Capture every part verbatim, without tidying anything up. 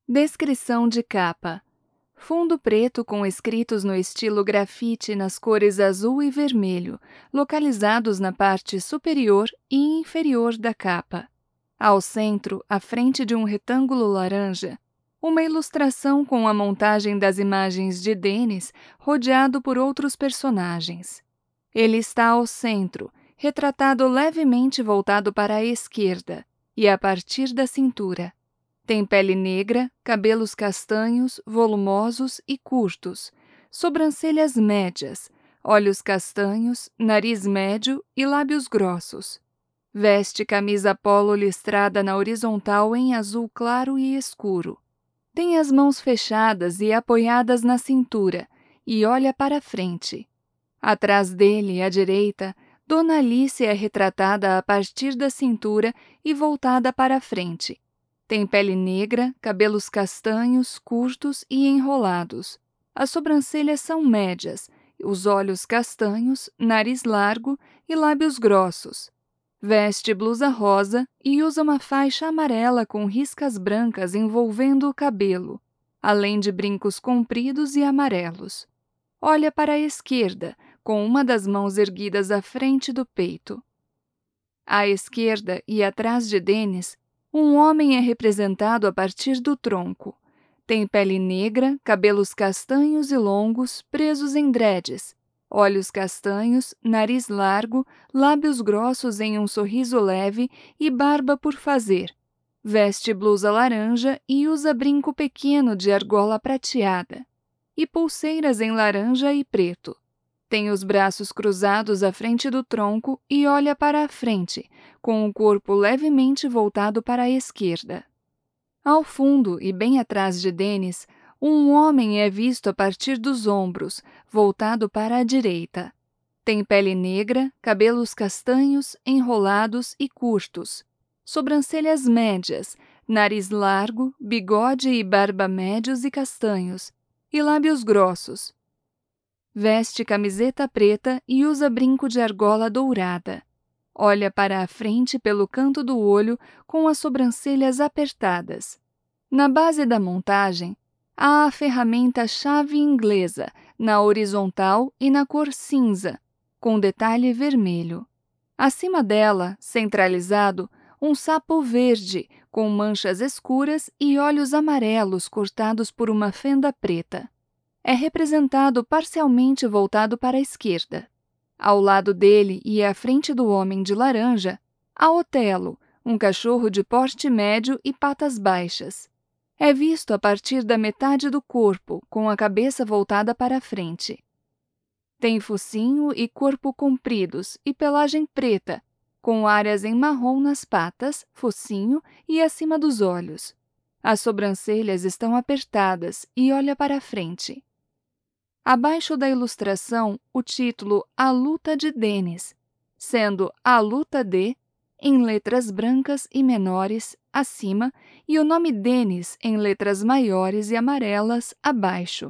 Descrição de capa. Fundo preto com escritos no estilo grafite nas cores azul e vermelho, localizados na parte superior e inferior da capa. Ao centro, à frente de um retângulo laranja, uma ilustração com a montagem das imagens de Dennis, rodeado por outros personagens. Ele está ao centro, retratado levemente voltado para a esquerda, e a partir da cintura. Tem pele negra, cabelos castanhos, volumosos e curtos, sobrancelhas médias, olhos castanhos, nariz médio e lábios grossos. Veste camisa polo listrada na horizontal em azul claro e escuro. Tem as mãos fechadas e apoiadas na cintura e olha para frente. Atrás dele, à direita, Dona Alice é retratada a partir da cintura e voltada para a frente. Tem pele negra, cabelos castanhos, curtos e enrolados. As sobrancelhas são médias, os olhos castanhos, nariz largo e lábios grossos. Veste blusa rosa e usa uma faixa amarela com riscas brancas envolvendo o cabelo, além de brincos compridos e amarelos. Olha para a esquerda, com uma das mãos erguidas à frente do peito. À esquerda e atrás de Dennis, um homem é representado a partir do tronco. Tem pele negra, cabelos castanhos e longos, presos em dreads, olhos castanhos, nariz largo, lábios grossos em um sorriso leve e barba por fazer. Veste blusa laranja e usa brinco pequeno de argola prateada e pulseiras em laranja e preto. Tem os braços cruzados à frente do tronco e olha para a frente, com o corpo levemente voltado para a esquerda. Ao fundo e bem atrás de Dennis, um homem é visto a partir dos ombros, voltado para a direita. Tem pele negra, cabelos castanhos, enrolados e curtos, sobrancelhas médias, nariz largo, bigode e barba médios e castanhos, e lábios grossos. Veste camiseta preta e usa brinco de argola dourada. Olha para a frente pelo canto do olho com as sobrancelhas apertadas. Na base da montagem, há a ferramenta chave inglesa, na horizontal e na cor cinza, com detalhe vermelho. Acima dela, centralizado, um sapo verde, com manchas escuras e olhos amarelos cortados por uma fenda preta. É representado parcialmente voltado para a esquerda. Ao lado dele e à frente do homem de laranja, há Otelo, um cachorro de porte médio e patas baixas. É visto a partir da metade do corpo, com a cabeça voltada para a frente. Tem focinho e corpo compridos e pelagem preta, com áreas em marrom nas patas, focinho e acima dos olhos. As sobrancelhas estão apertadas e olha para a frente. Abaixo da ilustração, o título A Luta de Dennis, sendo A Luta de, em letras brancas e menores, acima, e o nome Dennis em letras maiores e amarelas, abaixo.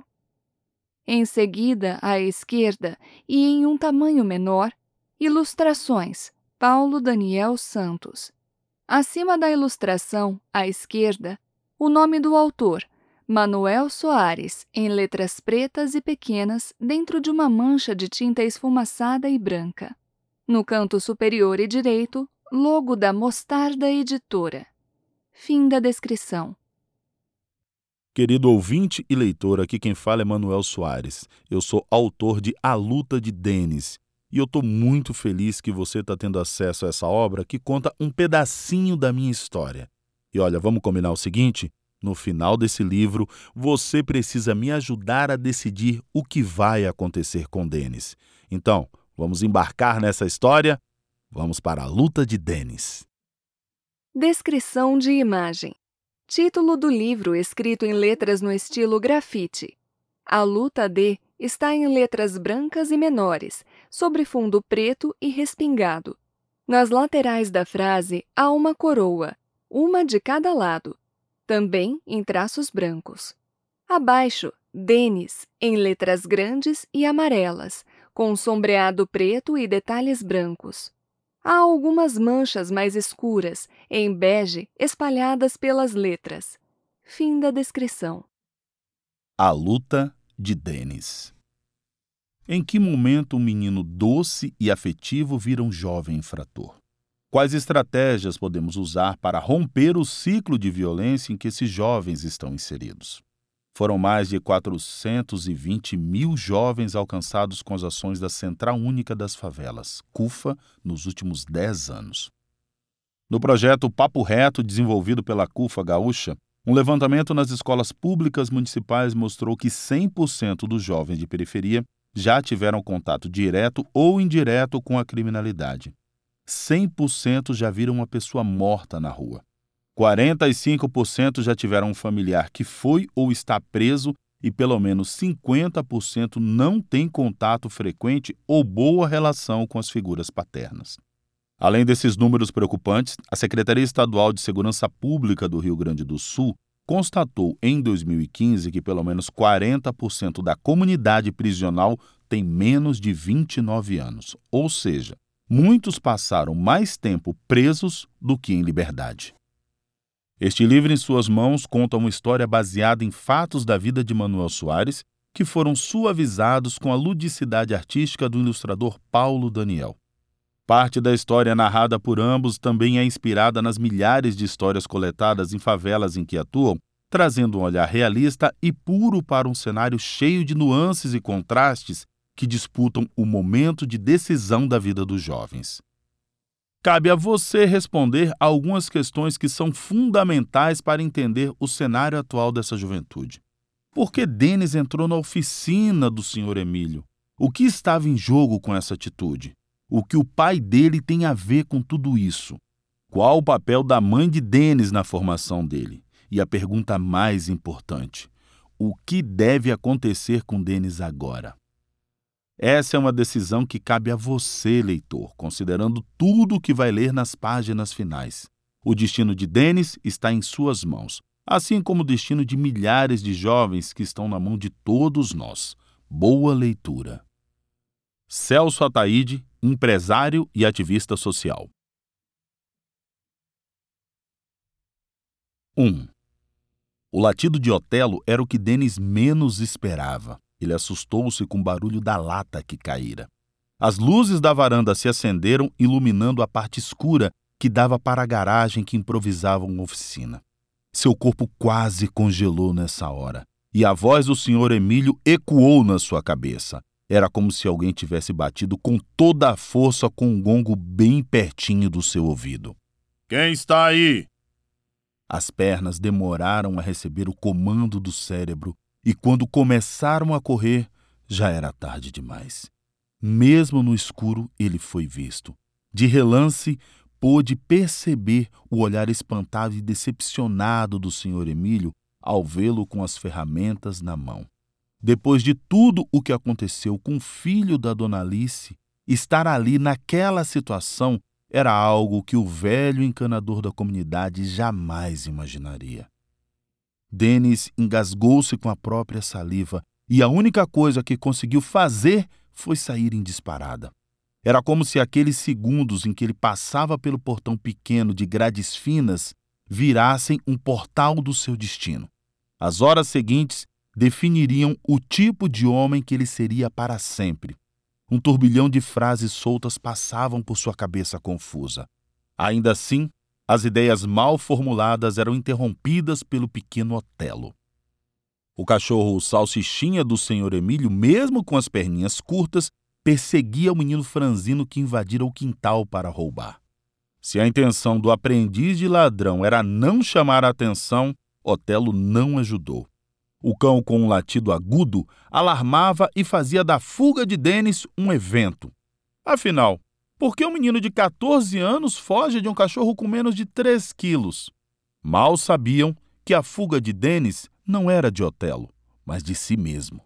Em seguida, à esquerda, e em um tamanho menor, ilustrações, Paulo Daniel Santos. Acima da ilustração, à esquerda, o nome do autor, Manuel Soares, em letras pretas e pequenas, dentro de uma mancha de tinta esfumaçada e branca. No canto superior e direito, logo da Mostarda Editora. Fim da descrição. Querido ouvinte e leitor, aqui quem fala é Manuel Soares. Eu sou autor de A Luta de Dennis. E eu estou muito feliz que você está tendo acesso a essa obra que conta um pedacinho da minha história. E olha, vamos combinar o seguinte? No final desse livro, você precisa me ajudar a decidir o que vai acontecer com Dennis. Então, vamos embarcar nessa história? Vamos para a Luta de Dennis. Descrição de imagem. Título do livro escrito em letras no estilo grafite. A Luta de está em letras brancas e menores, sobre fundo preto e respingado. Nas laterais da frase há uma coroa, uma de cada lado, também em traços brancos. Abaixo, Dennis, em letras grandes e amarelas, com sombreado preto e detalhes brancos. Há algumas manchas mais escuras, em bege, espalhadas pelas letras. Fim da descrição. A luta de Denis. Em que momento um menino doce e afetivo vira um jovem infrator? Quais estratégias podemos usar para romper o ciclo de violência em que esses jovens estão inseridos? Foram mais de quatrocentos e vinte mil jovens alcançados com as ações da Central Única das Favelas, CUFA, nos últimos dez anos. No projeto Papo Reto, desenvolvido pela CUFA Gaúcha, um levantamento nas escolas públicas municipais mostrou que cem por cento dos jovens de periferia já tiveram contato direto ou indireto com a criminalidade. cem por cento já viram uma pessoa morta na rua. quarenta e cinco por cento já tiveram um familiar que foi ou está preso e pelo menos cinquenta por cento não tem contato frequente ou boa relação com as figuras paternas. Além desses números preocupantes, a Secretaria Estadual de Segurança Pública do Rio Grande do Sul constatou em dois mil e quinze que pelo menos quarenta por cento da comunidade prisional tem menos de vinte e nove anos, ou seja, muitos passaram mais tempo presos do que em liberdade. Este livro em suas mãos conta uma história baseada em fatos da vida de Manuel Soares, que foram suavizados com a ludicidade artística do ilustrador Paulo Daniel. Parte da história narrada por ambos também é inspirada nas milhares de histórias coletadas em favelas em que atuam, trazendo um olhar realista e puro para um cenário cheio de nuances e contrastes que disputam o momento de decisão da vida dos jovens. Cabe a você responder a algumas questões que são fundamentais para entender o cenário atual dessa juventude. Por que Denis entrou na oficina do senhor Emílio? O que estava em jogo com essa atitude? O que o pai dele tem a ver com tudo isso? Qual o papel da mãe de Denis na formação dele? E a pergunta mais importante: o que deve acontecer com Denis agora? Essa é uma decisão que cabe a você, leitor, considerando tudo o que vai ler nas páginas finais. O destino de Denis está em suas mãos, assim como o destino de milhares de jovens que estão na mão de todos nós. Boa leitura. Celso Ataíde, empresário e ativista social. um. O latido de Otelo era o que Denis menos esperava. Ele assustou-se com o barulho da lata que caíra. As luzes da varanda se acenderam, iluminando a parte escura que dava para a garagem que improvisava uma oficina. Seu corpo quase congelou nessa hora, e a voz do senhor Emílio ecoou na sua cabeça. Era como se alguém tivesse batido com toda a força com um gongo bem pertinho do seu ouvido. Quem está aí? As pernas demoraram a receber o comando do cérebro, e quando começaram a correr, já era tarde demais. Mesmo no escuro, ele foi visto. De relance, pôde perceber o olhar espantado e decepcionado do senhor Emílio ao vê-lo com as ferramentas na mão. Depois de tudo o que aconteceu com o filho da dona Alice, estar ali naquela situação era algo que o velho encanador da comunidade jamais imaginaria. Denis engasgou-se com a própria saliva e a única coisa que conseguiu fazer foi sair em disparada. Era como se aqueles segundos em que ele passava pelo portão pequeno de grades finas virassem um portal do seu destino. As horas seguintes definiriam o tipo de homem que ele seria para sempre. Um turbilhão de frases soltas passavam por sua cabeça confusa. Ainda assim, as ideias mal formuladas eram interrompidas pelo pequeno Otelo. O cachorro salsichinha do senhor Emílio, mesmo com as perninhas curtas, perseguia o menino franzino que invadira o quintal para roubar. Se a intenção do aprendiz de ladrão era não chamar a atenção, Otelo não ajudou. O cão, com um latido agudo, alarmava e fazia da fuga de Denis um evento. Afinal, por que um menino de quatorze anos foge de um cachorro com menos de três quilos? Mal sabiam que a fuga de Denis não era de Otelo, mas de si mesmo.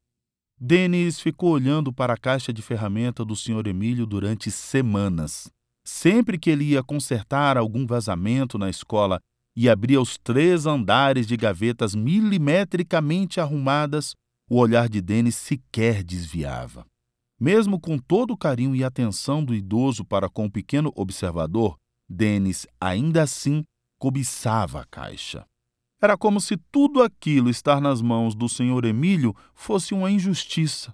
Denis ficou olhando para a caixa de ferramenta do senhor Emílio durante semanas. Sempre que ele ia consertar algum vazamento na escola e abria os três andares de gavetas milimetricamente arrumadas, o olhar de Denis sequer desviava. Mesmo com todo o carinho e atenção do idoso para com o pequeno observador, Denis ainda assim cobiçava a caixa. Era como se tudo aquilo estar nas mãos do senhor Emílio fosse uma injustiça.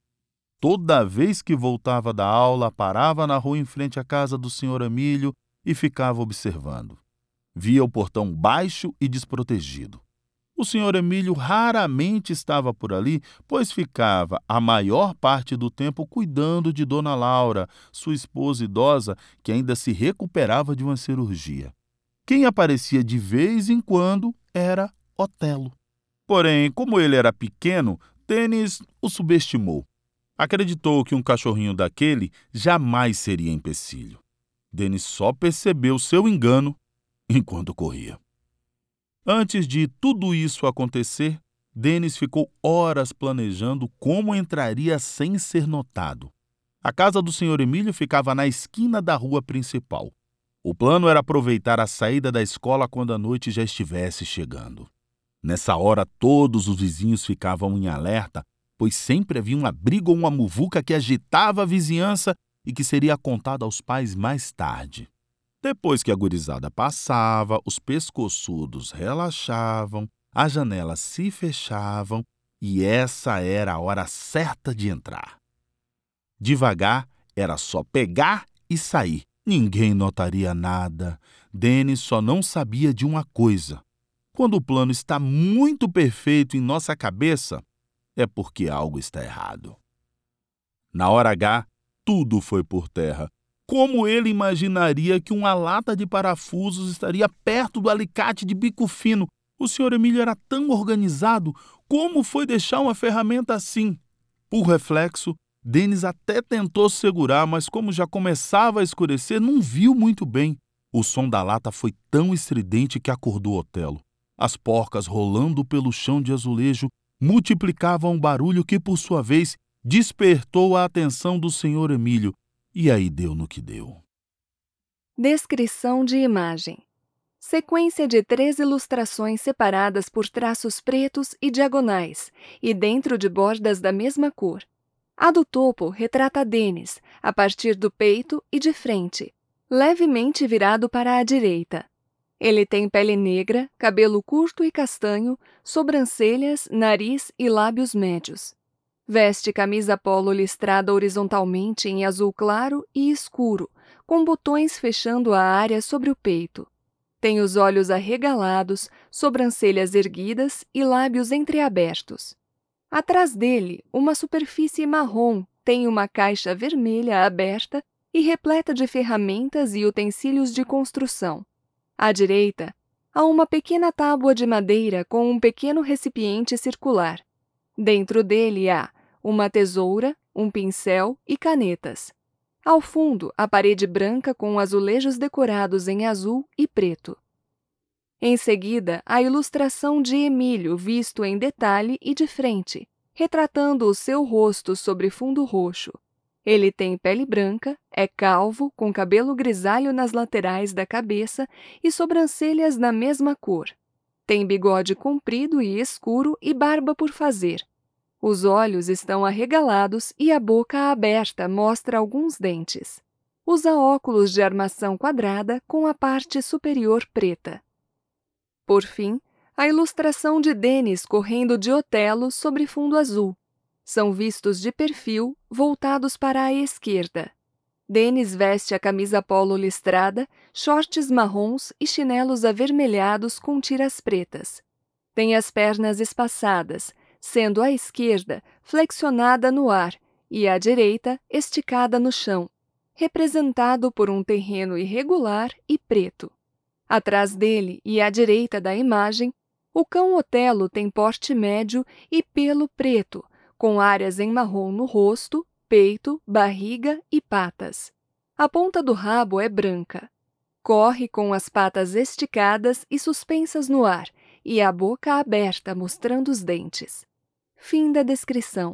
Toda vez que voltava da aula, parava na rua em frente à casa do senhor Emílio e ficava observando. Via o portão baixo e desprotegido. O senhor Emílio raramente estava por ali, pois ficava a maior parte do tempo cuidando de Dona Laura, sua esposa idosa, que ainda se recuperava de uma cirurgia. Quem aparecia de vez em quando era Otelo. Porém, como ele era pequeno, Denis o subestimou. Acreditou que um cachorrinho daquele jamais seria empecilho. Denis só percebeu seu engano enquanto corria. Antes de tudo isso acontecer, Denis ficou horas planejando como entraria sem ser notado. A casa do senhor Emílio ficava na esquina da rua principal. O plano era aproveitar a saída da escola quando a noite já estivesse chegando. Nessa hora, todos os vizinhos ficavam em alerta, pois sempre havia uma briga ou uma muvuca que agitava a vizinhança e que seria contada aos pais mais tarde. Depois que a gurizada passava, os pescoçudos relaxavam, as janelas se fechavam e essa era a hora certa de entrar. Devagar, era só pegar e sair. Ninguém notaria nada. Denis só não sabia de uma coisa. Quando o plano está muito perfeito em nossa cabeça, é porque algo está errado. Na hora H, tudo foi por terra. Como ele imaginaria que uma lata de parafusos estaria perto do alicate de bico fino? O senhor Emílio era tão organizado. Como foi deixar uma ferramenta assim? Por reflexo, Denis até tentou segurar, mas como já começava a escurecer, não viu muito bem. O som da lata foi tão estridente que acordou Otelo. As porcas rolando pelo chão de azulejo multiplicavam um barulho que, por sua vez, despertou a atenção do senhor Emílio. E aí deu no que deu. Descrição de imagem. Sequência de três ilustrações separadas por traços pretos e diagonais, e dentro de bordas da mesma cor. A do topo retrata Denis, a partir do peito e de frente, levemente virado para a direita. Ele tem pele negra, cabelo curto e castanho, sobrancelhas, nariz e lábios médios. Veste camisa polo listrada horizontalmente em azul claro e escuro, com botões fechando a área sobre o peito. Tem os olhos arregalados, sobrancelhas erguidas e lábios entreabertos. Atrás dele, uma superfície marrom tem uma caixa vermelha aberta e repleta de ferramentas e utensílios de construção. À direita, há uma pequena tábua de madeira com um pequeno recipiente circular. Dentro dele há uma tesoura, um pincel e canetas. Ao fundo, a parede branca com azulejos decorados em azul e preto. Em seguida, a ilustração de Emílio visto em detalhe e de frente, retratando o seu rosto sobre fundo roxo. Ele tem pele branca, é calvo, com cabelo grisalho nas laterais da cabeça e sobrancelhas na mesma cor. Tem bigode comprido e escuro e barba por fazer. Os olhos estão arregalados e a boca aberta mostra alguns dentes. Usa óculos de armação quadrada com a parte superior preta. Por fim, a ilustração de Denis correndo de Otelo sobre fundo azul. São vistos de perfil, voltados para a esquerda. Denis veste a camisa polo listrada, shorts marrons e chinelos avermelhados com tiras pretas. Tem as pernas espaçadas, sendo a esquerda flexionada no ar e a direita esticada no chão, representado por um terreno irregular e preto. Atrás dele e à direita da imagem, o cão Otelo tem porte médio e pelo preto, com áreas em marrom no rosto, peito, barriga e patas. A ponta do rabo é branca. Corre com as patas esticadas e suspensas no ar, e a boca aberta mostrando os dentes. Fim da descrição.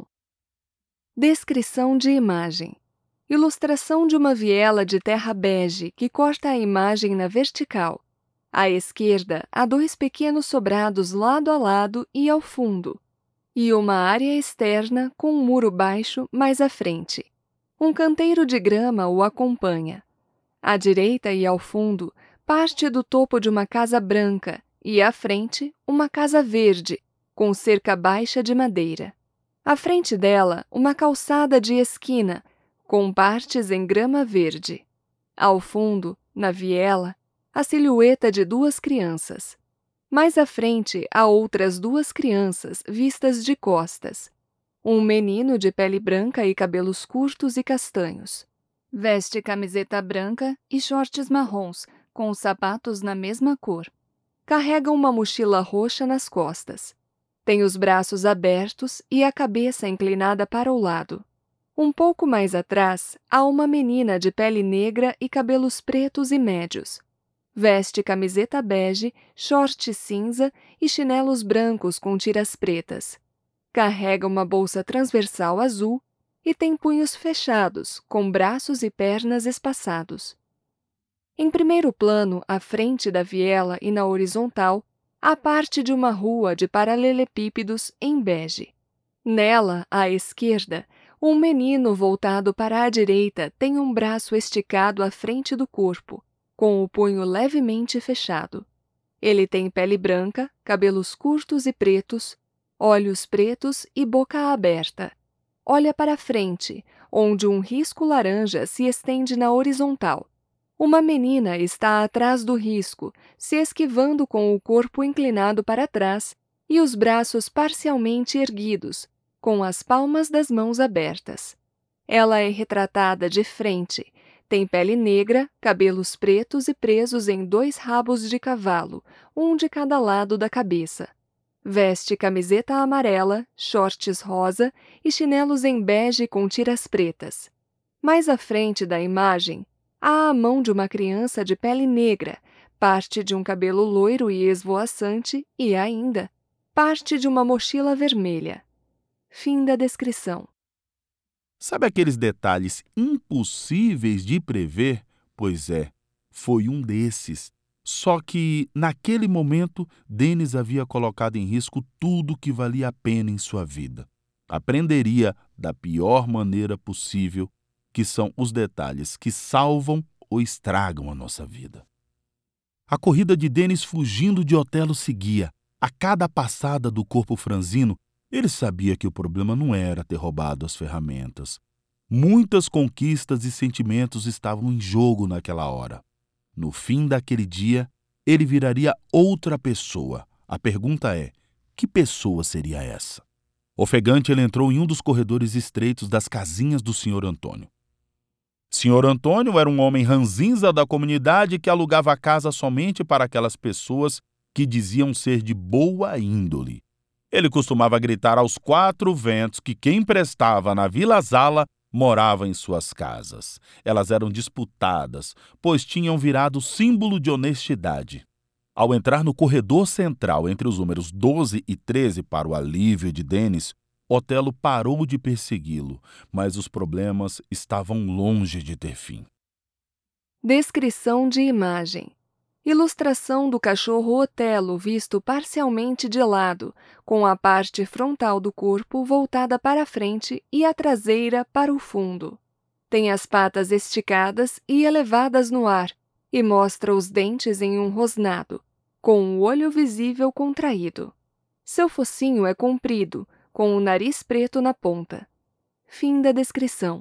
Descrição de imagem. Ilustração de uma viela de terra bege que corta a imagem na vertical. À esquerda, há dois pequenos sobrados lado a lado e ao fundo, e uma área externa com um muro baixo mais à frente. Um canteiro de grama o acompanha. À direita e ao fundo, parte do topo de uma casa branca e à frente, uma casa verde, com cerca baixa de madeira. À frente dela, uma calçada de esquina, com partes em grama verde. Ao fundo, na viela, a silhueta de duas crianças. Mais à frente, há outras duas crianças vistas de costas. Um menino de pele branca e cabelos curtos e castanhos. Veste camiseta branca e shorts marrons, com os sapatos na mesma cor. Carrega uma mochila roxa nas costas. Tem os braços abertos e a cabeça inclinada para o lado. Um pouco mais atrás, há uma menina de pele negra e cabelos pretos e médios. Veste camiseta bege, short cinza e chinelos brancos com tiras pretas. Carrega uma bolsa transversal azul e tem punhos fechados, com braços e pernas espaçados. Em primeiro plano, à frente da viela e na horizontal, há parte de uma rua de paralelepípedos em bege. Nela, à esquerda, um menino voltado para a direita tem um braço esticado à frente do corpo, com o punho levemente fechado. Ele tem pele branca, cabelos curtos e pretos, olhos pretos e boca aberta. Olha para frente, onde um risco laranja se estende na horizontal. Uma menina está atrás do risco, se esquivando com o corpo inclinado para trás e os braços parcialmente erguidos, com as palmas das mãos abertas. Ela é retratada de frente. Tem pele negra, cabelos pretos e presos em dois rabos de cavalo, um de cada lado da cabeça. Veste camiseta amarela, shorts rosa e chinelos em bege com tiras pretas. Mais à frente da imagem, há a mão de uma criança de pele negra, parte de um cabelo loiro e esvoaçante e, ainda, parte de uma mochila vermelha. Fim da descrição. Sabe aqueles detalhes impossíveis de prever? Pois é, foi um desses. Só que, naquele momento, Denis havia colocado em risco tudo que valia a pena em sua vida. Aprenderia da pior maneira possível, que são os detalhes que salvam ou estragam a nossa vida. A corrida de Denis fugindo de Otelo seguia. A cada passada do corpo franzino, ele sabia que o problema não era ter roubado as ferramentas. Muitas conquistas e sentimentos estavam em jogo naquela hora. No fim daquele dia, ele viraria outra pessoa. A pergunta é, que pessoa seria essa? Ofegante, ele entrou em um dos corredores estreitos das casinhas do senhor Antônio. senhor Antônio era um homem ranzinza da comunidade que alugava a casa somente para aquelas pessoas que diziam ser de boa índole. Ele costumava gritar aos quatro ventos que quem prestava na Vila Zala morava em suas casas. Elas eram disputadas, pois tinham virado símbolo de honestidade. Ao entrar no corredor central entre os números doze e treze para o alívio de Denis, Otelo parou de persegui-lo, mas os problemas estavam longe de ter fim. Descrição de imagem. Ilustração do cachorro Otelo visto parcialmente de lado, com a parte frontal do corpo voltada para a frente e a traseira para o fundo. Tem as patas esticadas e elevadas no ar e mostra os dentes em um rosnado, com o olho visível contraído. Seu focinho é comprido, com o nariz preto na ponta. Fim da descrição.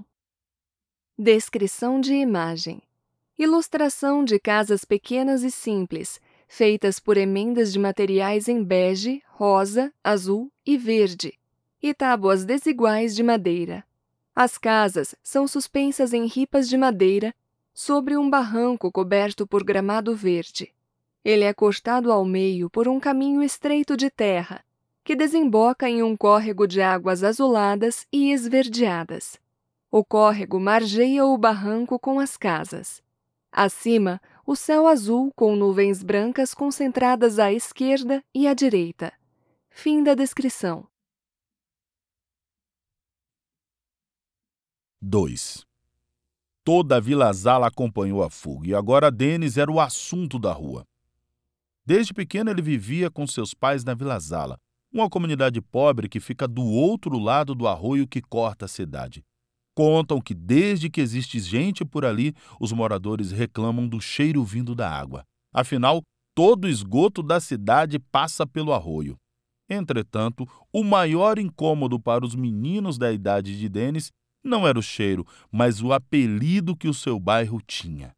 Descrição de imagem. Ilustração de casas pequenas e simples, feitas por emendas de materiais em bege, rosa, azul e verde, e tábuas desiguais de madeira. As casas são suspensas em ripas de madeira sobre um barranco coberto por gramado verde. Ele é cortado ao meio por um caminho estreito de terra, que desemboca em um córrego de águas azuladas e esverdeadas. O córrego margeia o barranco com as casas. Acima, o céu azul com nuvens brancas concentradas à esquerda e à direita. Fim da descrição. dois. Toda a Vila Zala acompanhou a fuga e agora Denis era o assunto da rua. Desde pequeno ele vivia com seus pais na Vila Zala, uma comunidade pobre que fica do outro lado do arroio que corta a cidade. Contam que desde que existe gente por ali, os moradores reclamam do cheiro vindo da água. Afinal, todo o esgoto da cidade passa pelo arroio. Entretanto, o maior incômodo para os meninos da idade de Dennis não era o cheiro, mas o apelido que o seu bairro tinha: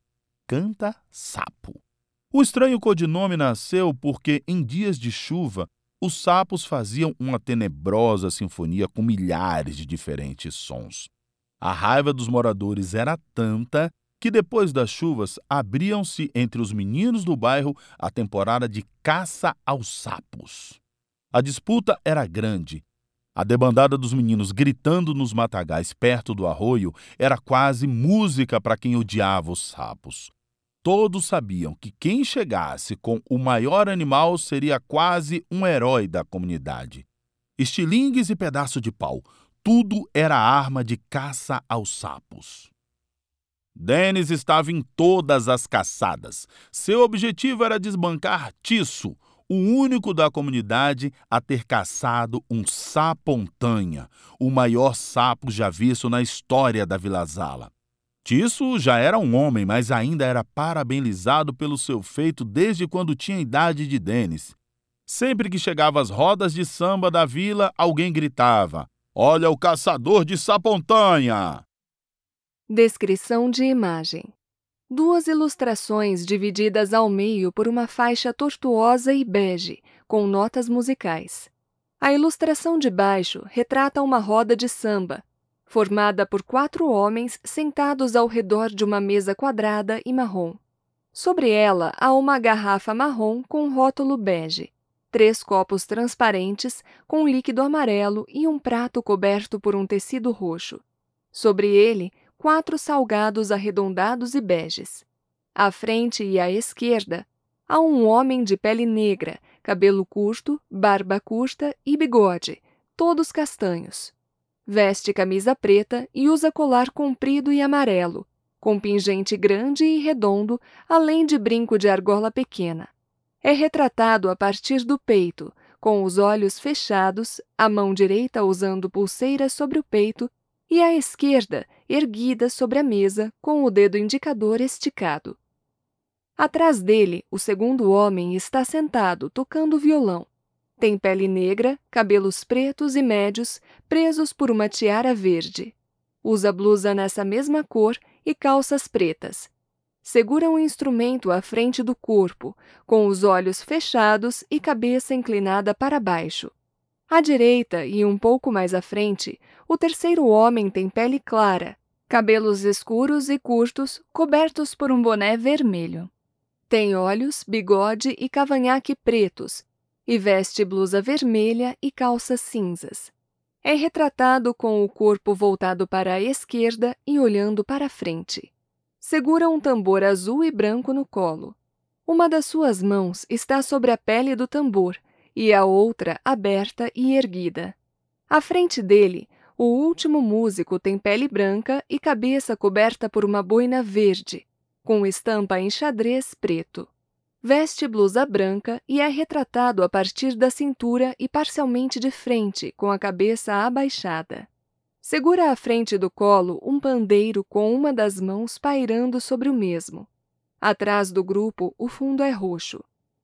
Canta-Sapo. O estranho codinome nasceu porque, em dias de chuva, os sapos faziam uma tenebrosa sinfonia com milhares de diferentes sons. A raiva dos moradores era tanta que, depois das chuvas, abriam-se entre os meninos do bairro a temporada de caça aos sapos. A disputa era grande. A debandada dos meninos gritando nos matagais perto do arroio era quase música para quem odiava os sapos. Todos sabiam que quem chegasse com o maior animal seria quase um herói da comunidade. Estilingues e pedaço de pau, tudo era arma de caça aos sapos. Dennis estava em todas as caçadas. Seu objetivo era desbancar Tisso, o único da comunidade a ter caçado um sapontanha, o maior sapo já visto na história da Vila Zala. Tisso já era um homem, mas ainda era parabenizado pelo seu feito desde quando tinha a idade de Dennis. Sempre que chegava às rodas de samba da vila, alguém gritava: "Olha o caçador de sapontanha!" Descrição de imagem. Duas ilustrações divididas ao meio por uma faixa tortuosa e bege, com notas musicais. A ilustração de baixo retrata uma roda de samba, formada por quatro homens sentados ao redor de uma mesa quadrada e marrom. Sobre ela há uma garrafa marrom com rótulo bege, três copos transparentes com líquido amarelo e um prato coberto por um tecido roxo. Sobre ele, quatro salgados arredondados e beges. À frente e à esquerda, há um homem de pele negra, cabelo curto, barba curta e bigode, todos castanhos. Veste camisa preta e usa colar comprido e amarelo, com pingente grande e redondo, além de brinco de argola pequena. É retratado a partir do peito, com os olhos fechados, a mão direita usando pulseira sobre o peito e a esquerda erguida sobre a mesa com o dedo indicador esticado. Atrás dele, o segundo homem está sentado, tocando violão. Tem pele negra, cabelos pretos e médios, presos por uma tiara verde. Usa blusa nessa mesma cor e calças pretas. Segura um instrumento à frente do corpo, com os olhos fechados e cabeça inclinada para baixo. À direita e um pouco mais à frente, o terceiro homem tem pele clara, cabelos escuros e curtos, cobertos por um boné vermelho. Tem olhos, bigode e cavanhaque pretos, e veste blusa vermelha e calças cinzas. É retratado com o corpo voltado para a esquerda e olhando para frente. Segura um tambor azul e branco no colo. Uma das suas mãos está sobre a pele do tambor, e a outra aberta e erguida. À frente dele, o último músico tem pele branca e cabeça coberta por uma boina verde, com estampa em xadrez preto. Veste blusa branca e é retratado a partir da cintura e parcialmente de frente, com a cabeça abaixada. Segura à frente do colo um pandeiro com uma das mãos pairando sobre o mesmo. Atrás do grupo, o fundo é roxo.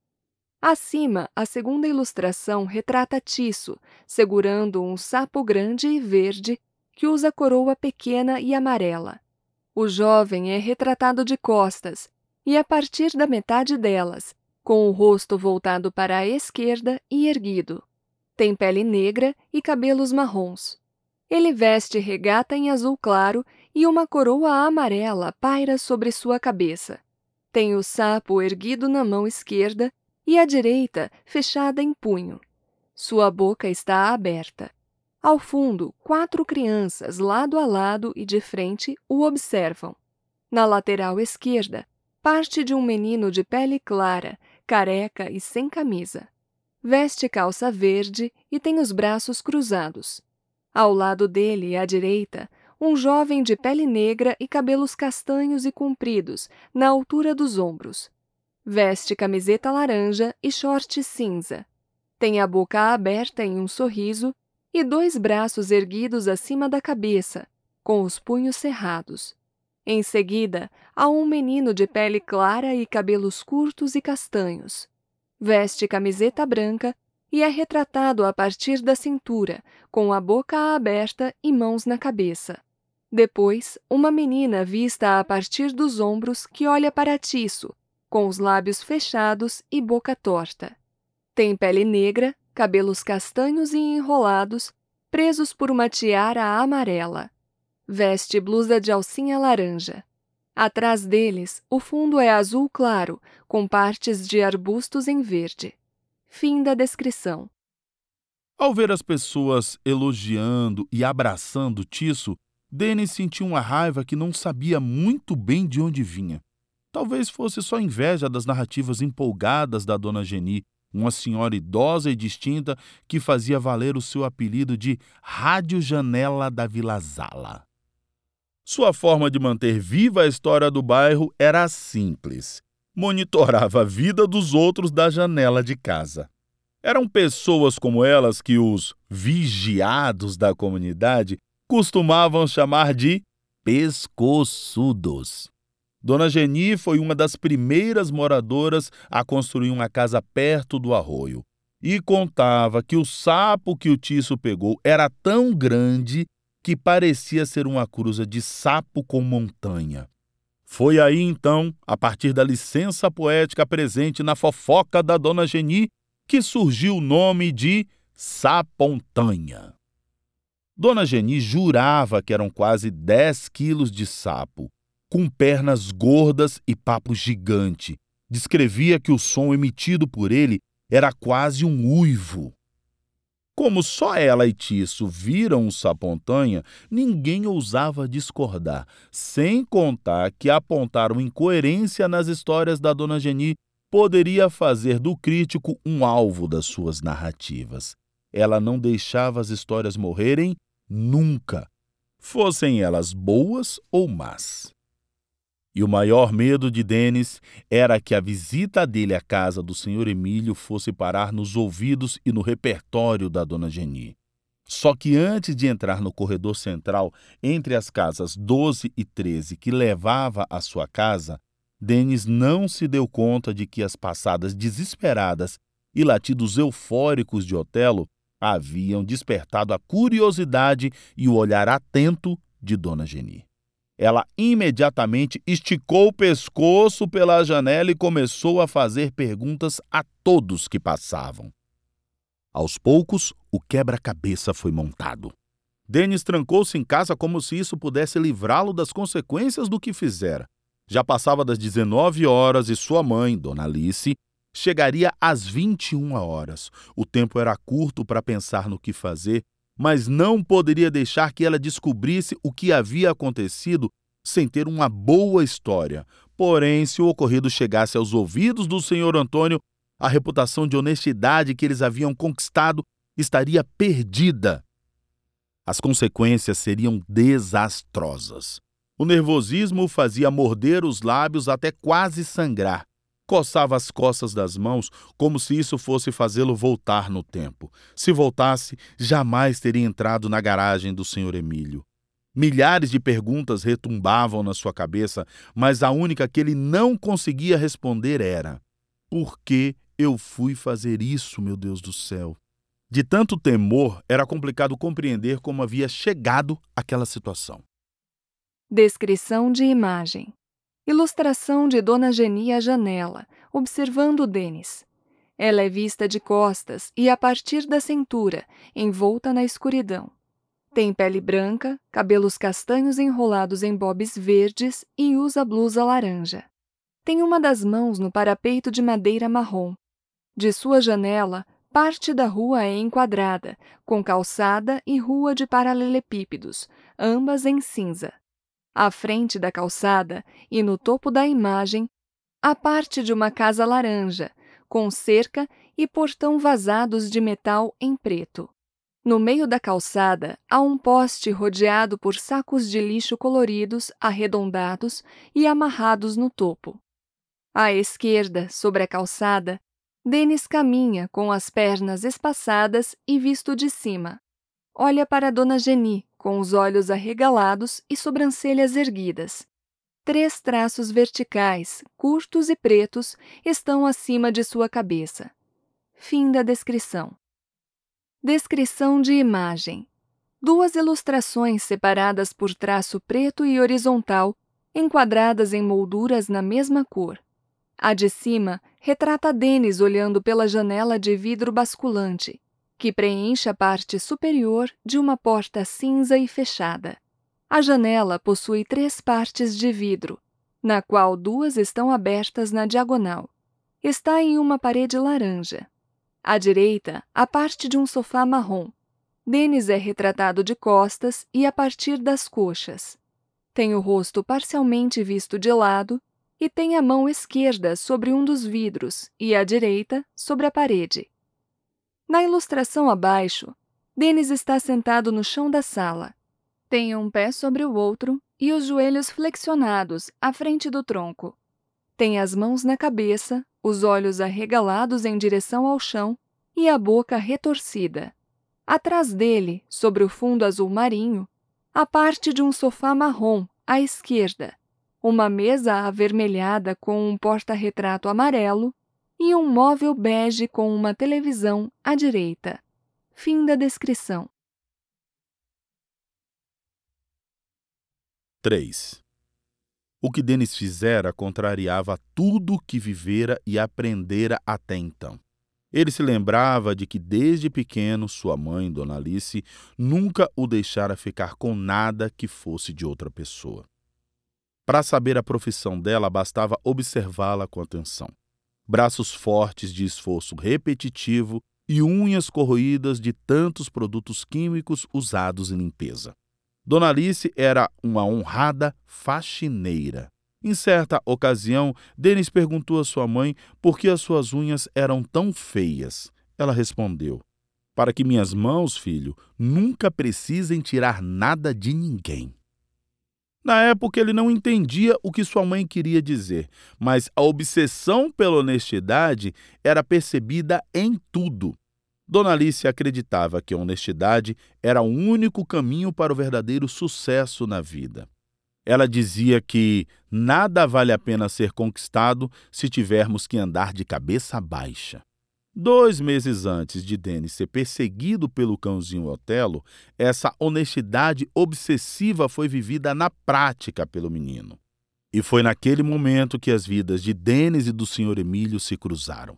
Acima, a segunda ilustração retrata Tisso, segurando um sapo grande e verde que usa coroa pequena e amarela. O jovem é retratado de costas e a partir da metade delas, com o rosto voltado para a esquerda e erguido. Tem pele negra e cabelos marrons. Ele veste regata em azul claro e uma coroa amarela paira sobre sua cabeça. Tem o sapo erguido na mão esquerda e a direita fechada em punho. Sua boca está aberta. Ao fundo, quatro crianças, lado a lado e de frente, o observam. Na lateral esquerda, parte de um menino de pele clara, careca e sem camisa. Veste calça verde e tem os braços cruzados. Ao lado dele, à direita, um jovem de pele negra e cabelos castanhos e compridos, na altura dos ombros. Veste camiseta laranja e short cinza. Tem a boca aberta em um sorriso e dois braços erguidos acima da cabeça, com os punhos cerrados. Em seguida, há um menino de pele clara e cabelos curtos e castanhos. Veste camiseta branca e é retratado a partir da cintura, com a boca aberta e mãos na cabeça. Depois, uma menina vista a partir dos ombros que olha para Tiço, com os lábios fechados e boca torta. Tem pele negra, cabelos castanhos e enrolados, presos por uma tiara amarela. Veste blusa de alcinha laranja. Atrás deles, o fundo é azul claro, com partes de arbustos em verde. Fim da descrição. Ao ver as pessoas elogiando e abraçando Tiço, Denis sentiu uma raiva que não sabia muito bem de onde vinha. Talvez fosse só inveja das narrativas empolgadas da dona Geni, uma senhora idosa e distinta que fazia valer o seu apelido de Rádio Janela da Vila Zala. Sua forma de manter viva a história do bairro era simples. Monitorava a vida dos outros da janela de casa. Eram pessoas como elas que os vigiados da comunidade costumavam chamar de pescoçudos. Dona Geni foi uma das primeiras moradoras a construir uma casa perto do arroio e contava que o sapo que o Tiço pegou era tão grande que parecia ser uma cruza de sapo com montanha. Foi aí, então, a partir da licença poética presente na fofoca da Dona Geni, que surgiu o nome de Sapontanha. Dona Geni jurava que eram quase dez quilos de sapo, com pernas gordas e papo gigante. Descrevia que o som emitido por ele era quase um uivo. Como só ela e Tiço viram o Sapontanha, ninguém ousava discordar, sem contar que apontar uma incoerência nas histórias da Dona Geni poderia fazer do crítico um alvo das suas narrativas. Ela não deixava as histórias morrerem nunca, fossem elas boas ou más. E o maior medo de Denis era que a visita dele à casa do senhor Emílio fosse parar nos ouvidos e no repertório da Dona Geni. Só que antes de entrar no corredor central, entre as casas doze e treze que levava à sua casa, Denis não se deu conta de que as passadas desesperadas e latidos eufóricos de Otelo haviam despertado a curiosidade e o olhar atento de Dona Geni. Ela imediatamente esticou o pescoço pela janela e começou a fazer perguntas a todos que passavam. Aos poucos, o quebra-cabeça foi montado. Denis trancou-se em casa como se isso pudesse livrá-lo das consequências do que fizera. Já passava das dezenove horas e sua mãe, Dona Alice, chegaria às vinte e uma horas. O tempo era curto para pensar no que fazer, mas não poderia deixar que ela descobrisse o que havia acontecido sem ter uma boa história. Porém, se o ocorrido chegasse aos ouvidos do senhor Antônio, a reputação de honestidade que eles haviam conquistado estaria perdida. As consequências seriam desastrosas. O nervosismo o fazia morder os lábios até quase sangrar. Coçava as costas das mãos como se isso fosse fazê-lo voltar no tempo. Se voltasse, jamais teria entrado na garagem do senhor Emílio. Milhares de perguntas retumbavam na sua cabeça, mas a única que ele não conseguia responder era: por que eu fui fazer isso, meu Deus do céu? De tanto temor, era complicado compreender como havia chegado àquela situação. Descrição de imagem. Ilustração de Dona Geni à janela, observando Denis. Ela é vista de costas e a partir da cintura, envolta na escuridão. Tem pele branca, cabelos castanhos enrolados em bobs verdes e usa blusa laranja. Tem uma das mãos no parapeito de madeira marrom. De sua janela, parte da rua é enquadrada, com calçada e rua de paralelepípedos, ambas em cinza. À frente da calçada e no topo da imagem, há parte de uma casa laranja, com cerca e portão vazados de metal em preto. No meio da calçada, há um poste rodeado por sacos de lixo coloridos, arredondados e amarrados no topo. À esquerda, sobre a calçada, Denis caminha com as pernas espaçadas e visto de cima. Olha para Dona Geni, com os olhos arregalados e sobrancelhas erguidas. Três traços verticais, curtos e pretos, estão acima de sua cabeça. Fim da descrição. Descrição de imagem. Duas ilustrações separadas por traço preto e horizontal, enquadradas em molduras na mesma cor. A de cima retrata Dennis olhando pela janela de vidro basculante, que preenche a parte superior de uma porta cinza e fechada. A janela possui três partes de vidro, na qual duas estão abertas na diagonal. Está em uma parede laranja. À direita, a parte de um sofá marrom. Dennis é retratado de costas e a partir das coxas. Tem o rosto parcialmente visto de lado e tem a mão esquerda sobre um dos vidros e a direita sobre a parede. Na ilustração abaixo, Dennis está sentado no chão da sala. Tem um pé sobre o outro e os joelhos flexionados à frente do tronco. Tem as mãos na cabeça, os olhos arregalados em direção ao chão e a boca retorcida. Atrás dele, sobre o fundo azul marinho, a parte de um sofá marrom à esquerda, uma mesa avermelhada com um porta-retrato amarelo e um móvel bege com uma televisão à direita. Fim da descrição. três. O que Dennis fizera contrariava tudo o que vivera e aprendera até então. Ele se lembrava de que desde pequeno sua mãe, Dona Alice, nunca o deixara ficar com nada que fosse de outra pessoa. Para saber a profissão dela, bastava observá-la com atenção. Braços fortes de esforço repetitivo e unhas corroídas de tantos produtos químicos usados em limpeza. Dona Alice era uma honrada faxineira. Em certa ocasião, Dennis perguntou a sua mãe por que as suas unhas eram tão feias. Ela respondeu: "Para que minhas mãos, filho, nunca precisem tirar nada de ninguém." Na época, ele não entendia o que sua mãe queria dizer, mas a obsessão pela honestidade era percebida em tudo. Dona Alice acreditava que a honestidade era o único caminho para o verdadeiro sucesso na vida. Ela dizia que nada vale a pena ser conquistado se tivermos que andar de cabeça baixa. Dois meses antes de Dennis ser perseguido pelo cãozinho Otelo, essa honestidade obsessiva foi vivida na prática pelo menino. E foi naquele momento que as vidas de Dennis e do senhor Emílio se cruzaram.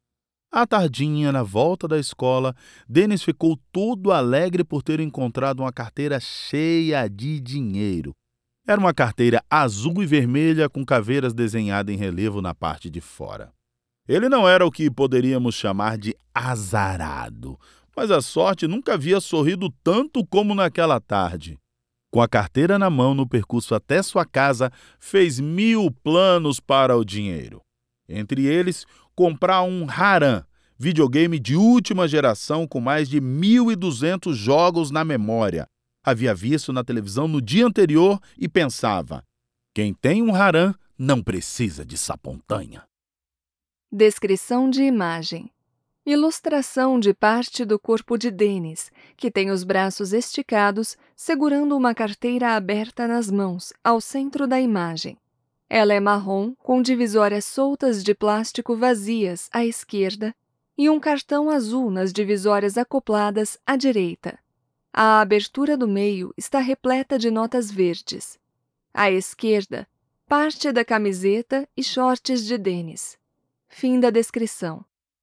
À tardinha, na volta da escola, Dennis ficou todo alegre por ter encontrado uma carteira cheia de dinheiro. Era uma carteira azul e vermelha com caveiras desenhadas em relevo na parte de fora. Ele não era o que poderíamos chamar de azarado, mas a sorte nunca havia sorrido tanto como naquela tarde. Com a carteira na mão no percurso até sua casa, fez mil planos para o dinheiro. Entre eles, comprar um Haran, videogame de última geração com mais de mil e duzentos jogos na memória. Havia visto na televisão no dia anterior e pensava: quem tem um Haran não precisa de sapontanha. Descrição de imagem. Ilustração de parte do corpo de Dennis, que tem os braços esticados, segurando uma carteira aberta nas mãos, ao centro da imagem. Ela é marrom, com divisórias soltas de plástico vazias à esquerda e um cartão azul nas divisórias acopladas à direita. A abertura do meio está repleta de notas verdes. À esquerda, parte da camiseta e shorts de Dennis. Fim da descrição.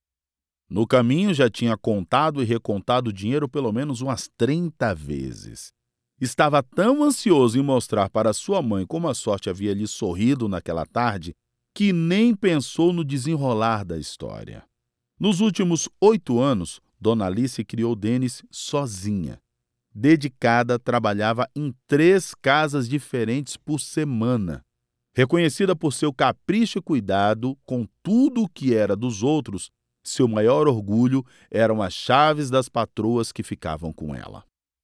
No caminho já tinha contado e recontado o dinheiro pelo menos umas trinta vezes. Estava tão ansioso em mostrar para sua mãe como a sorte havia lhe sorrido naquela tarde que nem pensou no desenrolar da história. Nos últimos oito anos, Dona Alice criou Dennis sozinha. Dedicada, trabalhava em três casas diferentes por semana. Reconhecida por seu capricho e cuidado com tudo o que era dos outros, seu maior orgulho eram as chaves das patroas que ficavam com ela.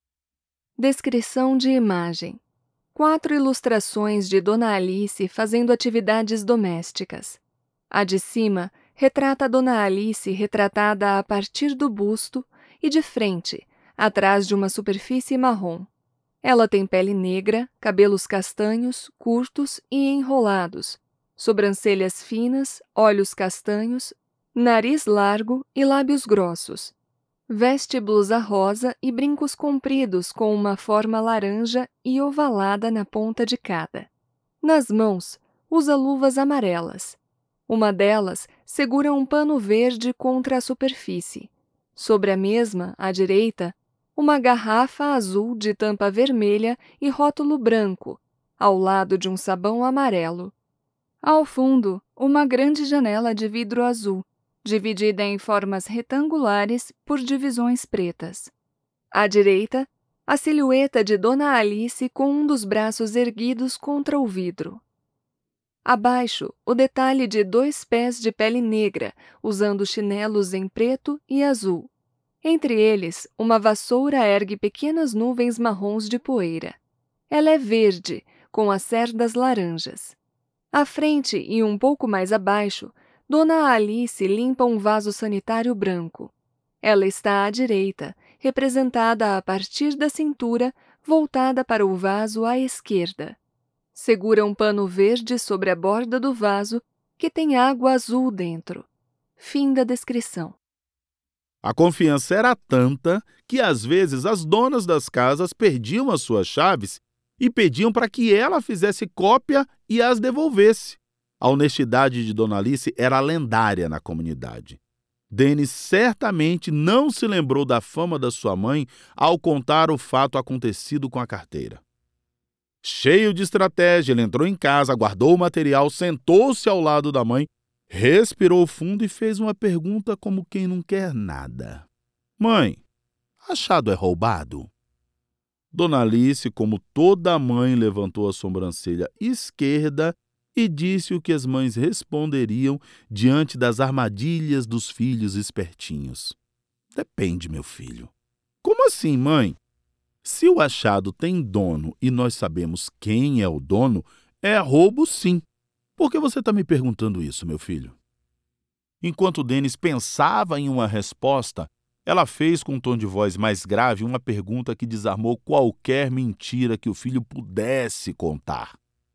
Descrição de imagem. Quatro ilustrações de Dona Alice fazendo atividades domésticas. A de cima retrata Dona Alice retratada a partir do busto e de frente, atrás de uma superfície marrom. Ela tem pele negra, cabelos castanhos, curtos e enrolados, sobrancelhas finas, olhos castanhos, nariz largo e lábios grossos. Veste blusa rosa e brincos compridos com uma forma laranja e ovalada na ponta de cada. Nas mãos, usa luvas amarelas. Uma delas segura um pano verde contra a superfície. Sobre a mesma, à direita, uma garrafa azul de tampa vermelha e rótulo branco, ao lado de um sabão amarelo. Ao fundo, uma grande janela de vidro azul, dividida em formas retangulares por divisões pretas. À direita, a silhueta de Dona Alice com um dos braços erguidos contra o vidro. Abaixo, o detalhe de dois pés de pele negra, usando chinelos em preto e azul. Entre eles, uma vassoura ergue pequenas nuvens marrons de poeira. Ela é verde, com as cerdas laranjas. À frente e um pouco mais abaixo, Dona Alice limpa um vaso sanitário branco. Ela está à direita, representada a partir da cintura, voltada para o vaso à esquerda. Segura um pano verde sobre a borda do vaso, que tem água azul dentro. Fim da descrição. A confiança era tanta que, às vezes, as donas das casas perdiam as suas chaves e pediam para que ela fizesse cópia e as devolvesse. A honestidade de Dona Alice era lendária na comunidade. Denis certamente não se lembrou da fama da sua mãe ao contar o fato acontecido com a carteira. Cheio de estratégia, ele entrou em casa, guardou o material, sentou-se ao lado da mãe, respirou fundo e fez uma pergunta como quem não quer nada. Mãe, achado é roubado? Dona Alice, como toda mãe, levantou a sobrancelha esquerda e disse o que as mães responderiam diante das armadilhas dos filhos espertinhos. Depende, meu filho. Como assim, mãe? Se o achado tem dono e nós sabemos quem é o dono, é roubo sim. Por que você está me perguntando isso, meu filho? Enquanto Denis pensava em uma resposta, ela fez com um tom de voz mais grave uma pergunta que desarmou qualquer mentira que o filho pudesse contar.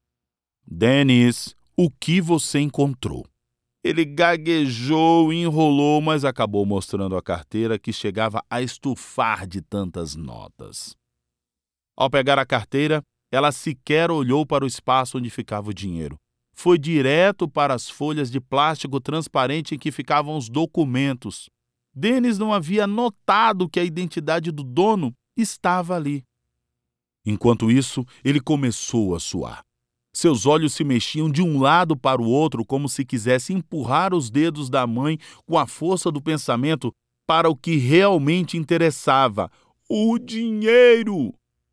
Denis, o que você encontrou? Ele gaguejou e enrolou, mas acabou mostrando a carteira que chegava a estufar de tantas notas. Ao pegar a carteira, ela sequer olhou para o espaço onde ficava o dinheiro. Foi direto para as folhas de plástico transparente em que ficavam os documentos. Denis não havia notado que a identidade do dono estava ali. Enquanto isso, ele começou a suar. Seus olhos se mexiam de um lado para o outro como se quisesse empurrar os dedos da mãe com a força do pensamento para o que realmente interessava: o dinheiro!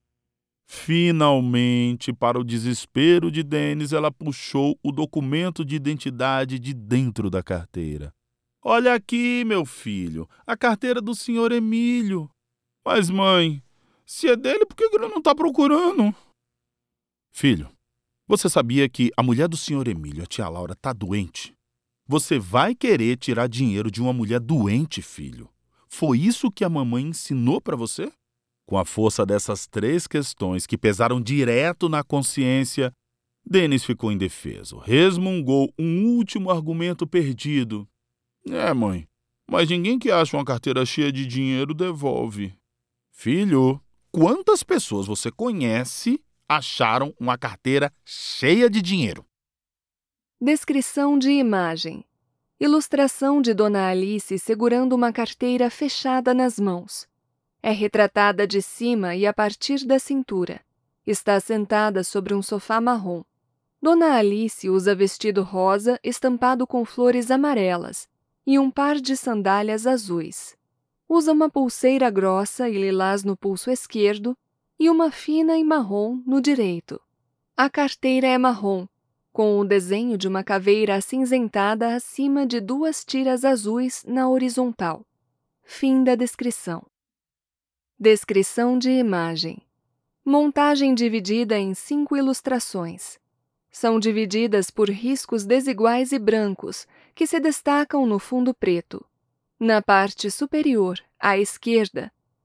Finalmente, para o desespero de Denis, ela puxou o documento de identidade de dentro da carteira. Olha aqui, meu filho, a carteira do senhor Emílio. Mas, mãe, se é dele, por que ele não está procurando? Filho, você sabia que a mulher do senhor Emílio, a tia Laura, está doente? Você vai querer tirar dinheiro de uma mulher doente, filho? Foi isso que a mamãe ensinou para você? Com a força dessas três questões que pesaram direto na consciência, Denis ficou indefeso, resmungou um último argumento perdido. É, mãe, mas ninguém que acha uma carteira cheia de dinheiro devolve. Filho, quantas pessoas você conhece acharam uma carteira cheia de dinheiro? Descrição de imagem. Ilustração de Dona Alice segurando uma carteira fechada nas mãos. É retratada de cima e a partir da cintura. Está sentada sobre um sofá marrom. Dona Alice usa vestido rosa estampado com flores amarelas e um par de sandálias azuis. Usa uma pulseira grossa e lilás no pulso esquerdo e uma fina e marrom no direito. A carteira é marrom, com o desenho de uma caveira acinzentada acima de duas tiras azuis na horizontal. Fim da descrição. Descrição de imagem. Montagem dividida em cinco ilustrações. São divididas por riscos desiguais e brancos, que se destacam no fundo preto. Na parte superior, à esquerda,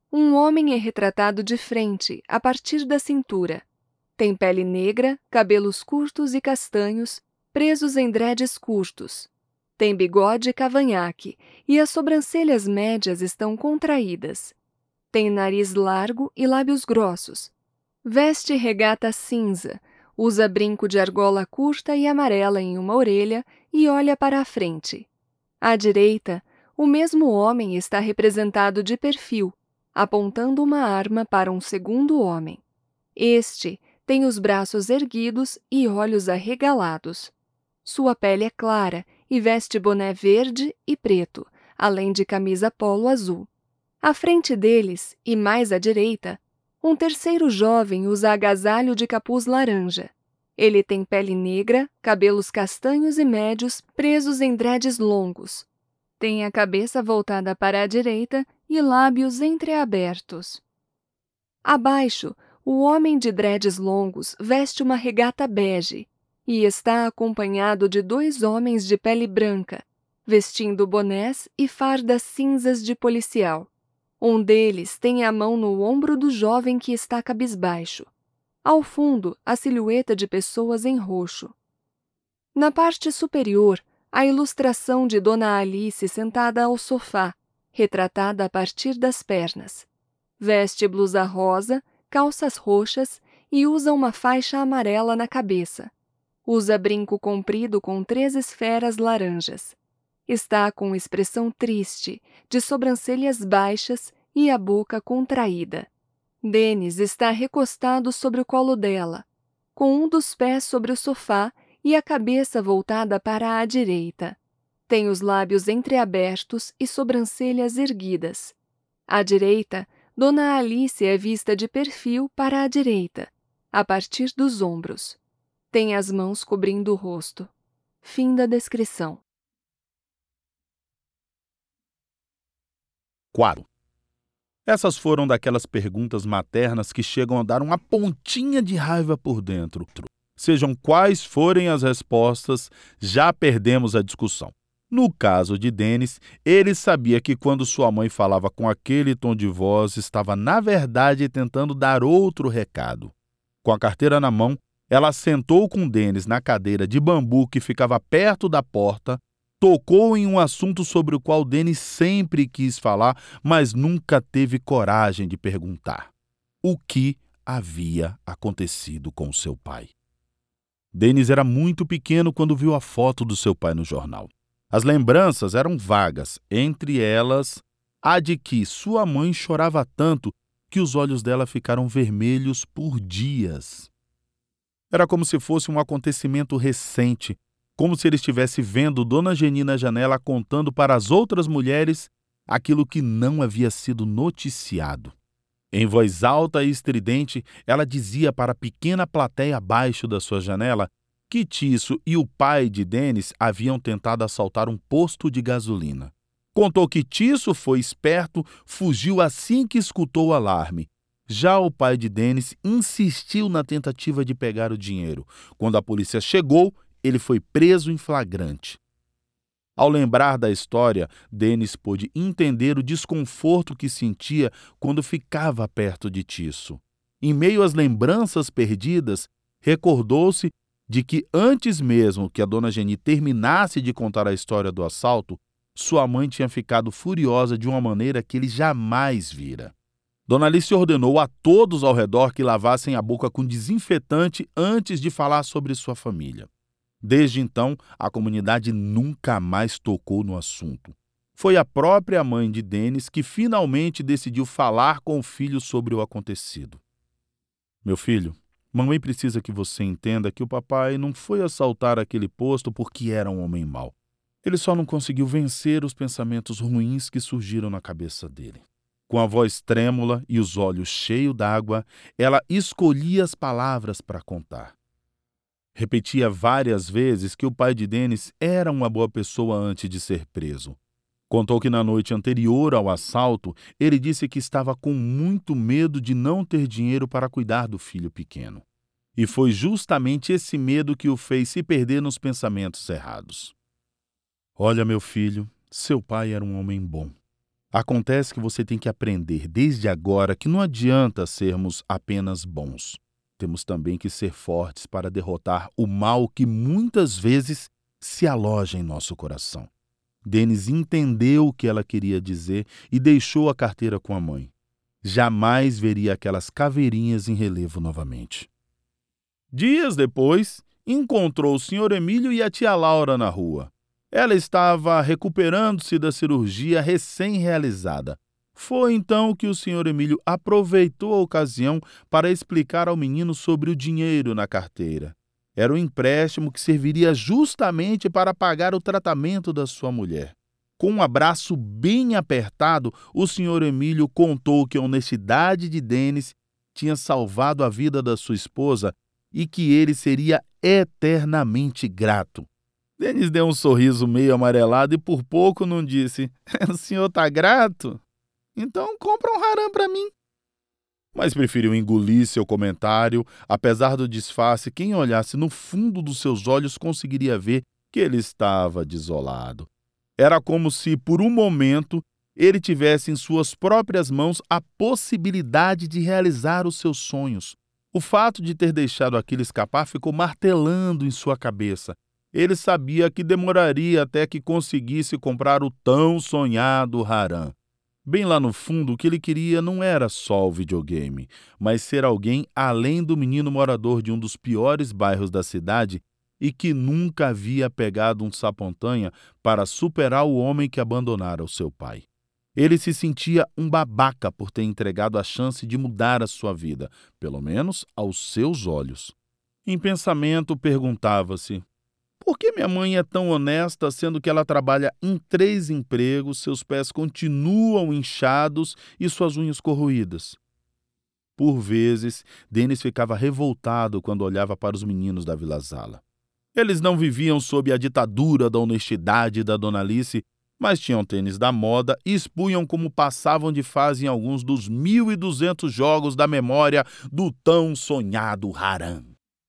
Um homem é retratado de frente, a partir da cintura. Tem pele negra, cabelos curtos e castanhos, presos em dreads curtos. Tem bigode e cavanhaque, e as sobrancelhas médias estão contraídas. Tem nariz largo e lábios grossos. Veste regata cinza, usa brinco de argola curta e amarela em uma orelha e olha para a frente. À direita, o mesmo homem está representado de perfil, apontando uma arma para um segundo homem. Este tem os braços erguidos e olhos arregalados. Sua pele é clara e veste boné verde e preto, além de camisa polo azul. À frente deles, e mais à direita, um terceiro jovem usa agasalho de capuz laranja. Ele tem pele negra, cabelos castanhos e médios presos em dreads longos. Tem a cabeça voltada para a direita e lábios entreabertos. Abaixo, o homem de dreads longos veste uma regata bege e está acompanhado de dois homens de pele branca, vestindo bonés e fardas cinzas de policial. Um deles tem a mão no ombro do jovem que está cabisbaixo. Ao fundo, a silhueta de pessoas em roxo. Na parte superior, a ilustração de Dona Alice sentada ao sofá, retratada a partir das pernas. Veste blusa rosa, calças roxas e usa uma faixa amarela na cabeça. Usa brinco comprido com três esferas laranjas. Está com expressão triste, de sobrancelhas baixas e a boca contraída. Dennis está recostado sobre o colo dela, com um dos pés sobre o sofá e a cabeça voltada para a direita. Tem os lábios entreabertos e sobrancelhas erguidas. À direita, Dona Alice é vista de perfil para a direita, a partir dos ombros. Tem as mãos cobrindo o rosto. Fim da descrição. Quatro. Essas foram daquelas perguntas maternas que chegam a dar uma pontinha de raiva por dentro. Sejam quais forem as respostas, já perdemos a discussão. No caso de Dennis, ele sabia que quando sua mãe falava com aquele tom de voz, estava na verdade tentando dar outro recado. Com a carteira na mão, ela sentou com Dennis na cadeira de bambu que ficava perto da porta, tocou em um assunto sobre o qual Dennis sempre quis falar, mas nunca teve coragem de perguntar: o que havia acontecido com seu pai. Dennis era muito pequeno quando viu a foto do seu pai no jornal. As lembranças eram vagas, entre elas a de que sua mãe chorava tanto que os olhos dela ficaram vermelhos por dias. Era como se fosse um acontecimento recente, como se ele estivesse vendo Dona Geni na janela contando para as outras mulheres aquilo que não havia sido noticiado. Em voz alta e estridente, ela dizia para a pequena plateia abaixo da sua janela que Tisso e o pai de Dennis haviam tentado assaltar um posto de gasolina. Contou que Tisso foi esperto, fugiu assim que escutou o alarme. Já o pai de Dennis insistiu na tentativa de pegar o dinheiro. Quando a polícia chegou, ele foi preso em flagrante. Ao lembrar da história, Dennis pôde entender o desconforto que sentia quando ficava perto de Tisso. Em meio às lembranças perdidas, recordou-se de que antes mesmo que a Dona Geni terminasse de contar a história do assalto, sua mãe tinha ficado furiosa de uma maneira que ele jamais vira. Dona Alice ordenou a todos ao redor que lavassem a boca com desinfetante antes de falar sobre sua família. Desde então, a comunidade nunca mais tocou no assunto. Foi a própria mãe de Dennis que finalmente decidiu falar com o filho sobre o acontecido. Meu filho, mamãe precisa que você entenda que o papai não foi assaltar aquele posto porque era um homem mau. Ele só não conseguiu vencer os pensamentos ruins que surgiram na cabeça dele. Com a voz trêmula e os olhos cheios d'água, ela escolhia as palavras para contar. Repetia várias vezes que o pai de Dennis era uma boa pessoa antes de ser preso. Contou que na noite anterior ao assalto, ele disse que estava com muito medo de não ter dinheiro para cuidar do filho pequeno. E foi justamente esse medo que o fez se perder nos pensamentos errados. Olha, meu filho, seu pai era um homem bom. Acontece que você tem que aprender desde agora que não adianta sermos apenas bons. Temos também que ser fortes para derrotar o mal que muitas vezes se aloja em nosso coração. Denis entendeu o que ela queria dizer e deixou a carteira com a mãe. Jamais veria aquelas caveirinhas em relevo novamente. Dias depois, encontrou o senhor Emílio e a tia Laura na rua. Ela estava recuperando-se da cirurgia recém-realizada. Foi então que o senhor Emílio aproveitou a ocasião para explicar ao menino sobre o dinheiro na carteira. Era um empréstimo que serviria justamente para pagar o tratamento da sua mulher. Com um abraço bem apertado, o senhor Emílio contou que a honestidade de Denis tinha salvado a vida da sua esposa e que ele seria eternamente grato. Denis deu um sorriso meio amarelado e por pouco não disse: "O senhor está grato? Então compra um haram para mim." Mas preferiu engolir seu comentário. Apesar do disfarce, quem olhasse no fundo dos seus olhos conseguiria ver que ele estava desolado. Era como se, por um momento, ele tivesse em suas próprias mãos a possibilidade de realizar os seus sonhos. O fato de ter deixado aquilo escapar ficou martelando em sua cabeça. Ele sabia que demoraria até que conseguisse comprar o tão sonhado haram. Bem lá no fundo, o que ele queria não era só o videogame, mas ser alguém além do menino morador de um dos piores bairros da cidade e que nunca havia pegado um sapontanha para superar o homem que abandonara o seu pai. Ele se sentia um babaca por ter entregado a chance de mudar a sua vida, pelo menos aos seus olhos. Em pensamento, perguntava-se: por que minha mãe é tão honesta, sendo que ela trabalha em três empregos, seus pés continuam inchados e suas unhas corroídas? Por vezes, Denis ficava revoltado quando olhava para os meninos da Vila Zala. Eles não viviam sob a ditadura da honestidade da Dona Alice, mas tinham tênis da moda e expunham como passavam de fase em alguns dos mil e duzentos jogos da memória do tão sonhado haram.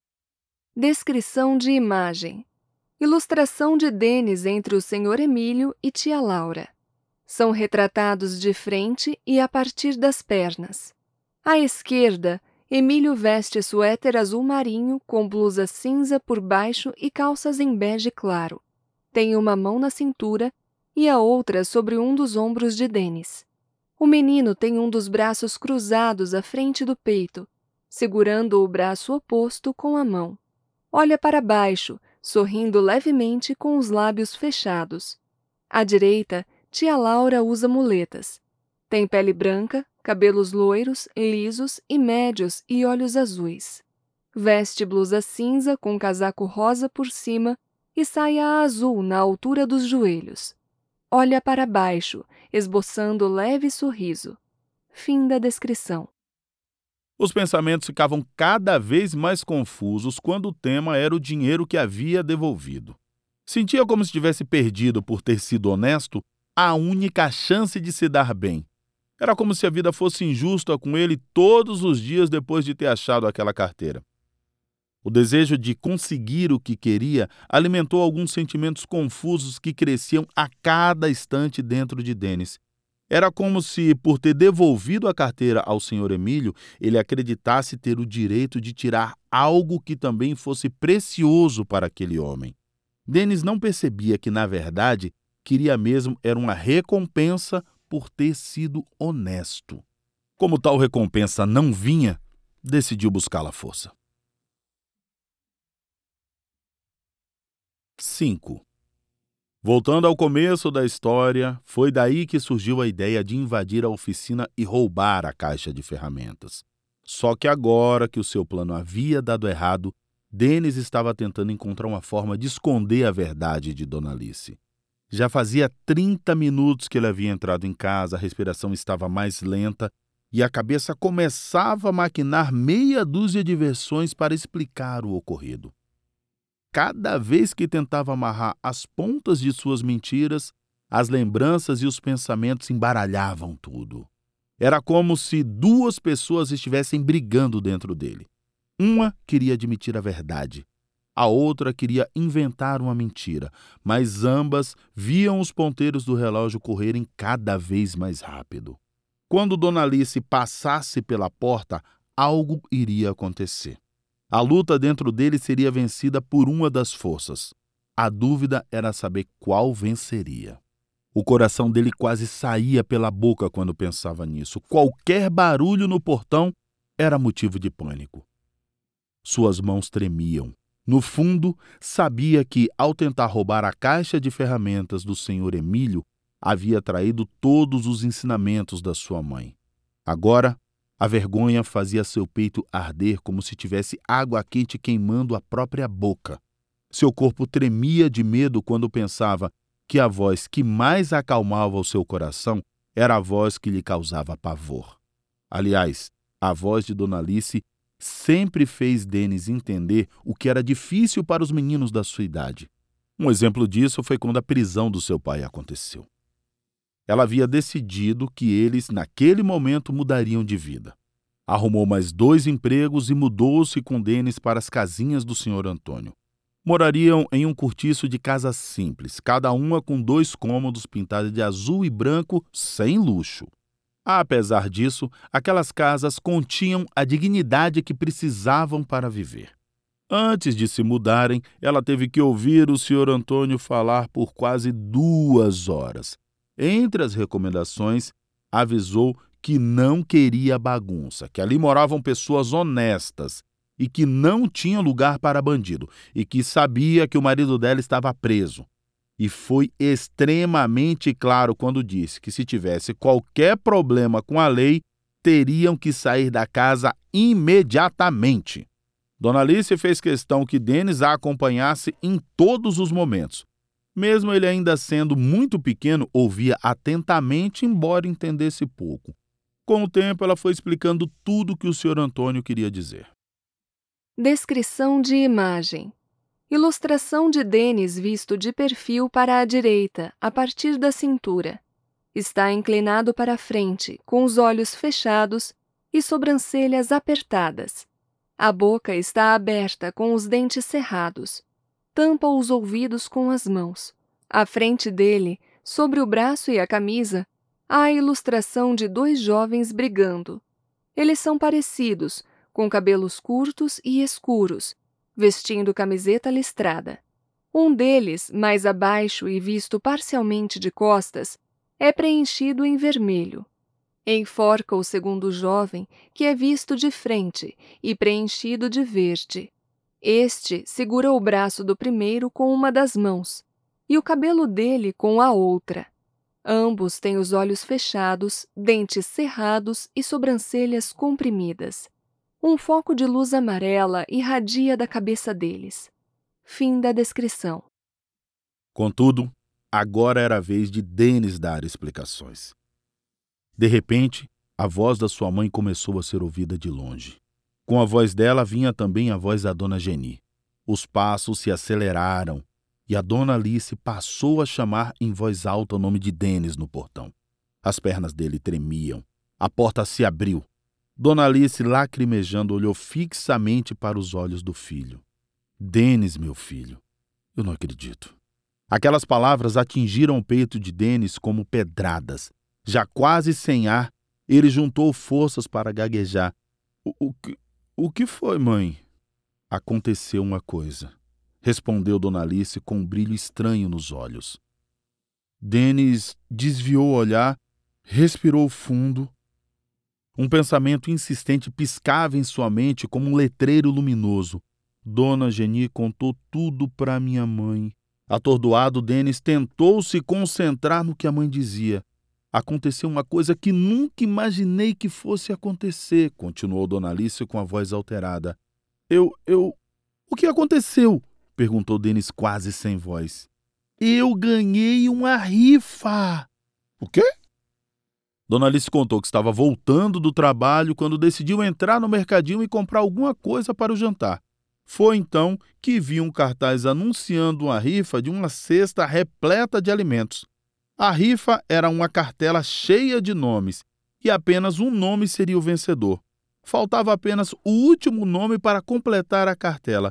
Descrição de imagem. Ilustração de Denis entre o senhor Emílio e tia Laura. São retratados de frente e a partir das pernas. À esquerda, Emílio veste suéter azul marinho com blusa cinza por baixo e calças em bege claro. Tem uma mão na cintura e a outra sobre um dos ombros de Denis. O menino tem um dos braços cruzados à frente do peito, segurando o braço oposto com a mão. Olha para baixo, sorrindo levemente com os lábios fechados. À direita, tia Laura usa muletas. Tem pele branca, cabelos loiros, lisos e médios e olhos azuis. Veste blusa cinza com casaco rosa por cima e saia azul na altura dos joelhos. Olha para baixo, esboçando leve sorriso. Fim da descrição. Os pensamentos ficavam cada vez mais confusos quando o tema era o dinheiro que havia devolvido. Sentia como se tivesse perdido, por ter sido honesto, a única chance de se dar bem. Era como se a vida fosse injusta com ele todos os dias depois de ter achado aquela carteira. O desejo de conseguir o que queria alimentou alguns sentimentos confusos que cresciam a cada instante dentro de Denis. Era como se, por ter devolvido a carteira ao senhor Emílio, ele acreditasse ter o direito de tirar algo que também fosse precioso para aquele homem. Denis não percebia que, na verdade, queria mesmo era uma recompensa por ter sido honesto. Como tal recompensa não vinha, decidiu buscá-la à força. cinco. Voltando ao começo da história, foi daí que surgiu a ideia de invadir a oficina e roubar a caixa de ferramentas. Só que agora que o seu plano havia dado errado, Denis estava tentando encontrar uma forma de esconder a verdade de Dona Alice. Já fazia trinta minutos que ele havia entrado em casa, a respiração estava mais lenta e a cabeça começava a maquinar meia dúzia de versões para explicar o ocorrido. Cada vez que tentava amarrar as pontas de suas mentiras, as lembranças e os pensamentos embaralhavam tudo. Era como se duas pessoas estivessem brigando dentro dele. Uma queria admitir a verdade. A outra queria inventar uma mentira, mas ambas viam os ponteiros do relógio correrem cada vez mais rápido. Quando Dona Alice passasse pela porta, algo iria acontecer. A luta dentro dele seria vencida por uma das forças. A dúvida era saber qual venceria. O coração dele quase saía pela boca quando pensava nisso. Qualquer barulho no portão era motivo de pânico. Suas mãos tremiam. No fundo, sabia que, ao tentar roubar a caixa de ferramentas do senhor Emílio, havia traído todos os ensinamentos da sua mãe. Agora, a vergonha fazia seu peito arder como se tivesse água quente queimando a própria boca. Seu corpo tremia de medo quando pensava que a voz que mais acalmava o seu coração era a voz que lhe causava pavor. Aliás, a voz de Dona Alice sempre fez Denis entender o que era difícil para os meninos da sua idade. Um exemplo disso foi quando a prisão do seu pai aconteceu. Ela havia decidido que eles, naquele momento, mudariam de vida. Arrumou mais dois empregos e mudou-se com Denis para as casinhas do senhor Antônio. Morariam em um cortiço de casas simples, cada uma com dois cômodos pintados de azul e branco, sem luxo. Apesar disso, aquelas casas continham a dignidade que precisavam para viver. Antes de se mudarem, ela teve que ouvir o senhor Antônio falar por quase duas horas. Entre as recomendações, avisou que não queria bagunça, que ali moravam pessoas honestas e que não tinha lugar para bandido, e que sabia que o marido dela estava preso. E foi extremamente claro quando disse que se tivesse qualquer problema com a lei, teriam que sair da casa imediatamente. Dona Alice fez questão que Denis a acompanhasse em todos os momentos. Mesmo ele ainda sendo muito pequeno, ouvia atentamente, embora entendesse pouco. Com o tempo, ela foi explicando tudo o que o senhor Antônio queria dizer. Descrição de imagem. Ilustração de Denis visto de perfil para a direita, a partir da cintura. Está inclinado para a frente, com os olhos fechados e sobrancelhas apertadas. A boca está aberta, com os dentes cerrados. Tampa os ouvidos com as mãos. À frente dele, sobre o braço e a camisa, há a ilustração de dois jovens brigando. Eles são parecidos, com cabelos curtos e escuros, vestindo camiseta listrada. Um deles, mais abaixo e visto parcialmente de costas, é preenchido em vermelho. Enforca o segundo jovem, que é visto de frente e preenchido de verde. Este segura o braço do primeiro com uma das mãos e o cabelo dele com a outra. Ambos têm os olhos fechados, dentes cerrados e sobrancelhas comprimidas. Um foco de luz amarela irradia da cabeça deles. Fim da descrição. Contudo, agora era a vez de Denis dar explicações. De repente, a voz da sua mãe começou a ser ouvida de longe. Com a voz dela vinha também a voz da Dona Geni. Os passos se aceleraram e a Dona Alice passou a chamar em voz alta o nome de Denis no portão. As pernas dele tremiam. A porta se abriu. Dona Alice, lacrimejando, olhou fixamente para os olhos do filho. Denis, meu filho, eu não acredito. Aquelas palavras atingiram o peito de Denis como pedradas. Já quase sem ar, ele juntou forças para gaguejar. O, o, que, o que foi, mãe? Aconteceu uma coisa, respondeu Dona Alice com um brilho estranho nos olhos. Denis desviou o olhar, respirou fundo. Um pensamento insistente piscava em sua mente como um letreiro luminoso. Dona Geni contou tudo para minha mãe. Atordoado, Denis tentou se concentrar no que a mãe dizia. Aconteceu uma coisa que nunca imaginei que fosse acontecer, continuou Dona Alice com a voz alterada. Eu, eu... O que aconteceu? Perguntou Denis quase sem voz. Eu ganhei uma rifa. O quê? Dona Alice contou que estava voltando do trabalho quando decidiu entrar no mercadinho e comprar alguma coisa para o jantar. Foi então que viu um cartaz anunciando uma rifa de uma cesta repleta de alimentos. A rifa era uma cartela cheia de nomes e apenas um nome seria o vencedor. Faltava apenas o último nome para completar a cartela.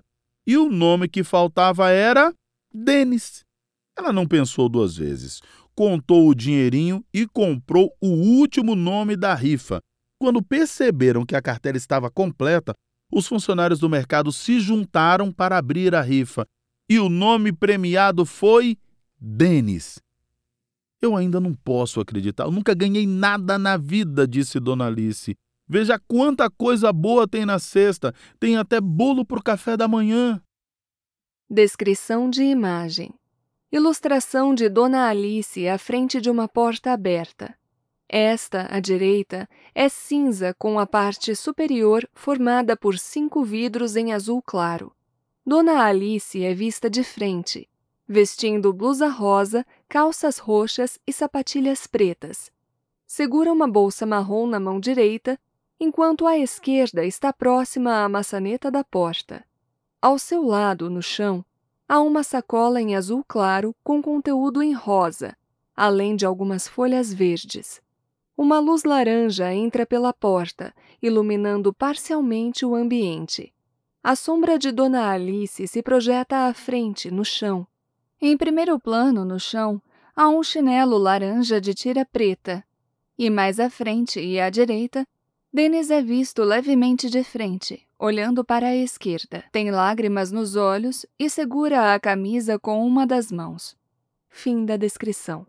e o nome que faltava era Denis. Ela não pensou duas vezes. Contou o dinheirinho e comprou o último nome da rifa. Quando perceberam que a carteira estava completa, os funcionários do mercado se juntaram para abrir a rifa. E o nome premiado foi Denis. Eu ainda não posso acreditar. Eu nunca ganhei nada na vida, disse Dona Alice. Veja quanta coisa boa tem na cesta. Tem até bolo para o café da manhã. Descrição de imagem. Ilustração de Dona Alice à frente de uma porta aberta. Esta, à direita, é cinza com a parte superior formada por cinco vidros em azul claro. Dona Alice é vista de frente, vestindo blusa rosa, calças roxas e sapatilhas pretas. Segura uma bolsa marrom na mão direita, enquanto à esquerda está próxima à maçaneta da porta. Ao seu lado, no chão, há uma sacola em azul claro com conteúdo em rosa, além de algumas folhas verdes. Uma luz laranja entra pela porta, iluminando parcialmente o ambiente. A sombra de Dona Alice se projeta à frente, no chão. Em primeiro plano, no chão, há um chinelo laranja de tira preta. E mais à frente e à direita, Denis é visto levemente de frente, olhando para a esquerda. Tem lágrimas nos olhos e segura a camisa com uma das mãos. Fim da descrição.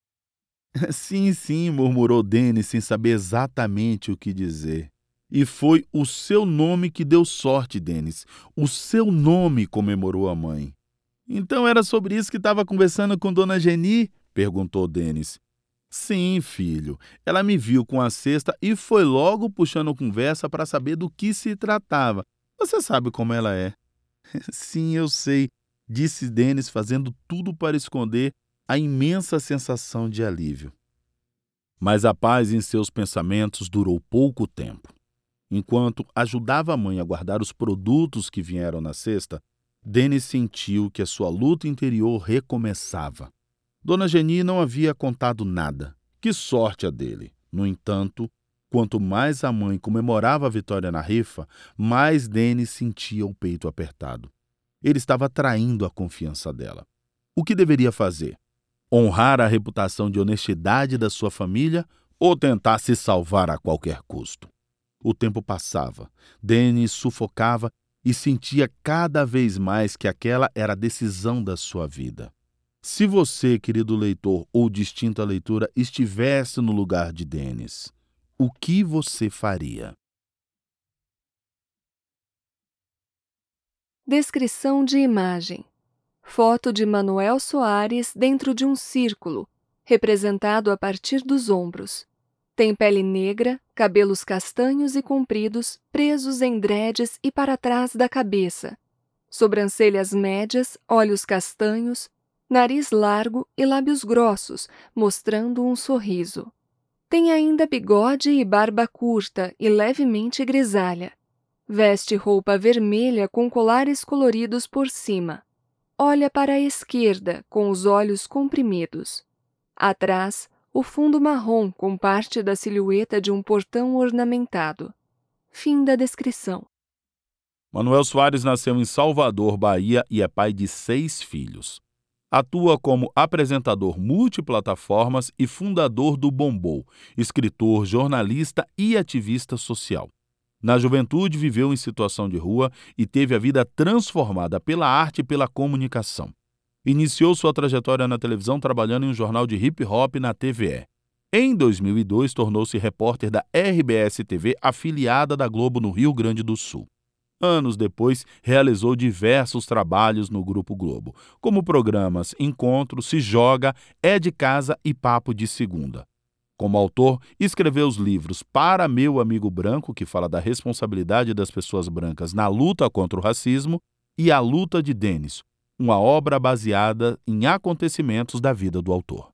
Sim, sim, murmurou Denis sem saber exatamente o que dizer. E foi o seu nome que deu sorte, Denis. O seu nome, comemorou a mãe. Então era sobre isso que estava conversando com Dona Geni? Perguntou Denis. Sim, filho. Ela me viu com a cesta e foi logo puxando conversa para saber do que se tratava. Você sabe como ela é. Sim, eu sei, disse Denis, fazendo tudo para esconder a imensa sensação de alívio. Mas a paz em seus pensamentos durou pouco tempo. Enquanto ajudava a mãe a guardar os produtos que vieram na cesta, Denis sentiu que a sua luta interior recomeçava. Dona Geni não havia contado nada. Que sorte a dele! No entanto, quanto mais a mãe comemorava a vitória na rifa, mais Denis sentia o peito apertado. Ele estava traindo a confiança dela. O que deveria fazer? Honrar a reputação de honestidade da sua família ou tentar se salvar a qualquer custo? O tempo passava. Denis sufocava e sentia cada vez mais que aquela era a decisão da sua vida. Se você, querido leitor ou distinta leitura, estivesse no lugar de Denis, o que você faria? Descrição de imagem. Foto de Manuel Soares dentro de um círculo, representado a partir dos ombros. Tem pele negra, cabelos castanhos e compridos, presos em dreads e para trás da cabeça. Sobrancelhas médias, olhos castanhos, nariz largo e lábios grossos, mostrando um sorriso. Tem ainda bigode e barba curta e levemente grisalha. Veste roupa vermelha com colares coloridos por cima. Olha para a esquerda, com os olhos comprimidos. Atrás, o fundo marrom com parte da silhueta de um portão ornamentado. Fim da descrição. Manuel Soares nasceu em Salvador, Bahia, e é pai de seis filhos. Atua como apresentador multiplataformas e fundador do Bombou, escritor, jornalista e ativista social. Na juventude, viveu em situação de rua e teve a vida transformada pela arte e pela comunicação. Iniciou sua trajetória na televisão trabalhando em um jornal de hip-hop na T V E. Em dois mil e dois, tornou-se repórter da R B S T V, afiliada da Globo no Rio Grande do Sul. Anos depois, realizou diversos trabalhos no Grupo Globo, como programas Encontro, Se Joga, É de Casa e Papo de Segunda. Como autor, escreveu os livros Para Meu Amigo Branco, que fala da responsabilidade das pessoas brancas na luta contra o racismo, e A Luta de Denis, uma obra baseada em acontecimentos da vida do autor.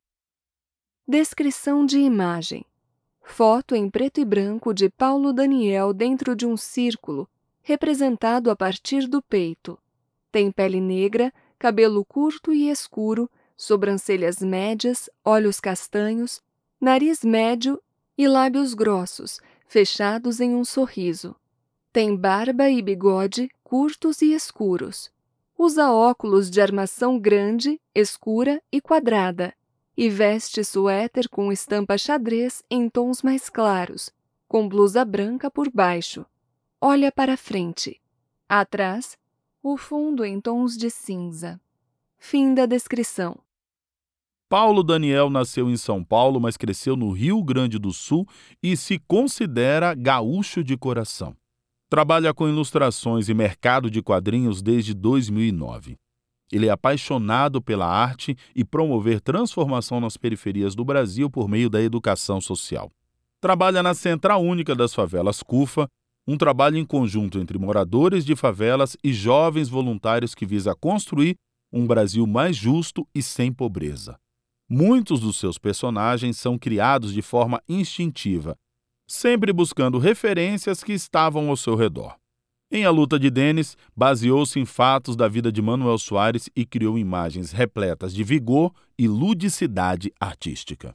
Descrição de imagem. Foto em preto e branco de Paulo Daniel dentro de um círculo, representado a partir do peito. Tem pele negra, cabelo curto e escuro, sobrancelhas médias, olhos castanhos, nariz médio e lábios grossos, fechados em um sorriso. Tem barba e bigode curtos e escuros. Usa óculos de armação grande, escura e quadrada, e veste suéter com estampa xadrez em tons mais claros, com blusa branca por baixo. Olha para frente. Atrás, o fundo em tons de cinza. Fim da descrição. Paulo Daniel nasceu em São Paulo, mas cresceu no Rio Grande do Sul e se considera gaúcho de coração. Trabalha com ilustrações e mercado de quadrinhos desde dois mil e nove. Ele é apaixonado pela arte e promover transformação nas periferias do Brasil por meio da educação social. Trabalha na Central Única das Favelas CUFA, um trabalho em conjunto entre moradores de favelas e jovens voluntários que visa construir um Brasil mais justo e sem pobreza. Muitos dos seus personagens são criados de forma instintiva, sempre buscando referências que estavam ao seu redor. Em A Luta de Denis, baseou-se em fatos da vida de Manuel Soares e criou imagens repletas de vigor e ludicidade artística.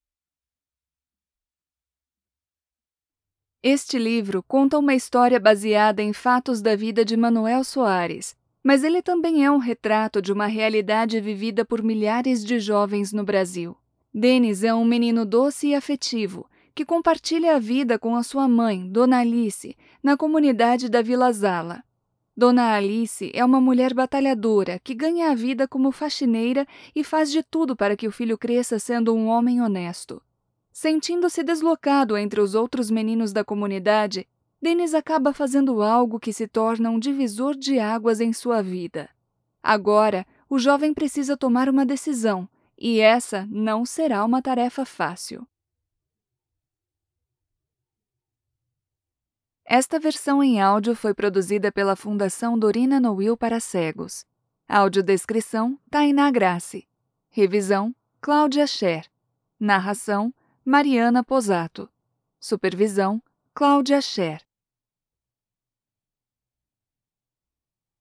Este livro conta uma história baseada em fatos da vida de Manuel Soares, mas ele também é um retrato de uma realidade vivida por milhares de jovens no Brasil. Denis é um menino doce e afetivo, que compartilha a vida com a sua mãe, Dona Alice, na comunidade da Vila Zala. Dona Alice é uma mulher batalhadora que ganha a vida como faxineira e faz de tudo para que o filho cresça sendo um homem honesto. Sentindo-se deslocado entre os outros meninos da comunidade, Denis acaba fazendo algo que se torna um divisor de águas em sua vida. Agora, o jovem precisa tomar uma decisão, e essa não será uma tarefa fácil. Esta versão em áudio foi produzida pela Fundação Dorina Noil para Cegos. Audiodescrição: Tainá Grace. Revisão: Cláudia Scher. Narração: Mariana Posato. Supervisão: Cláudia Scher.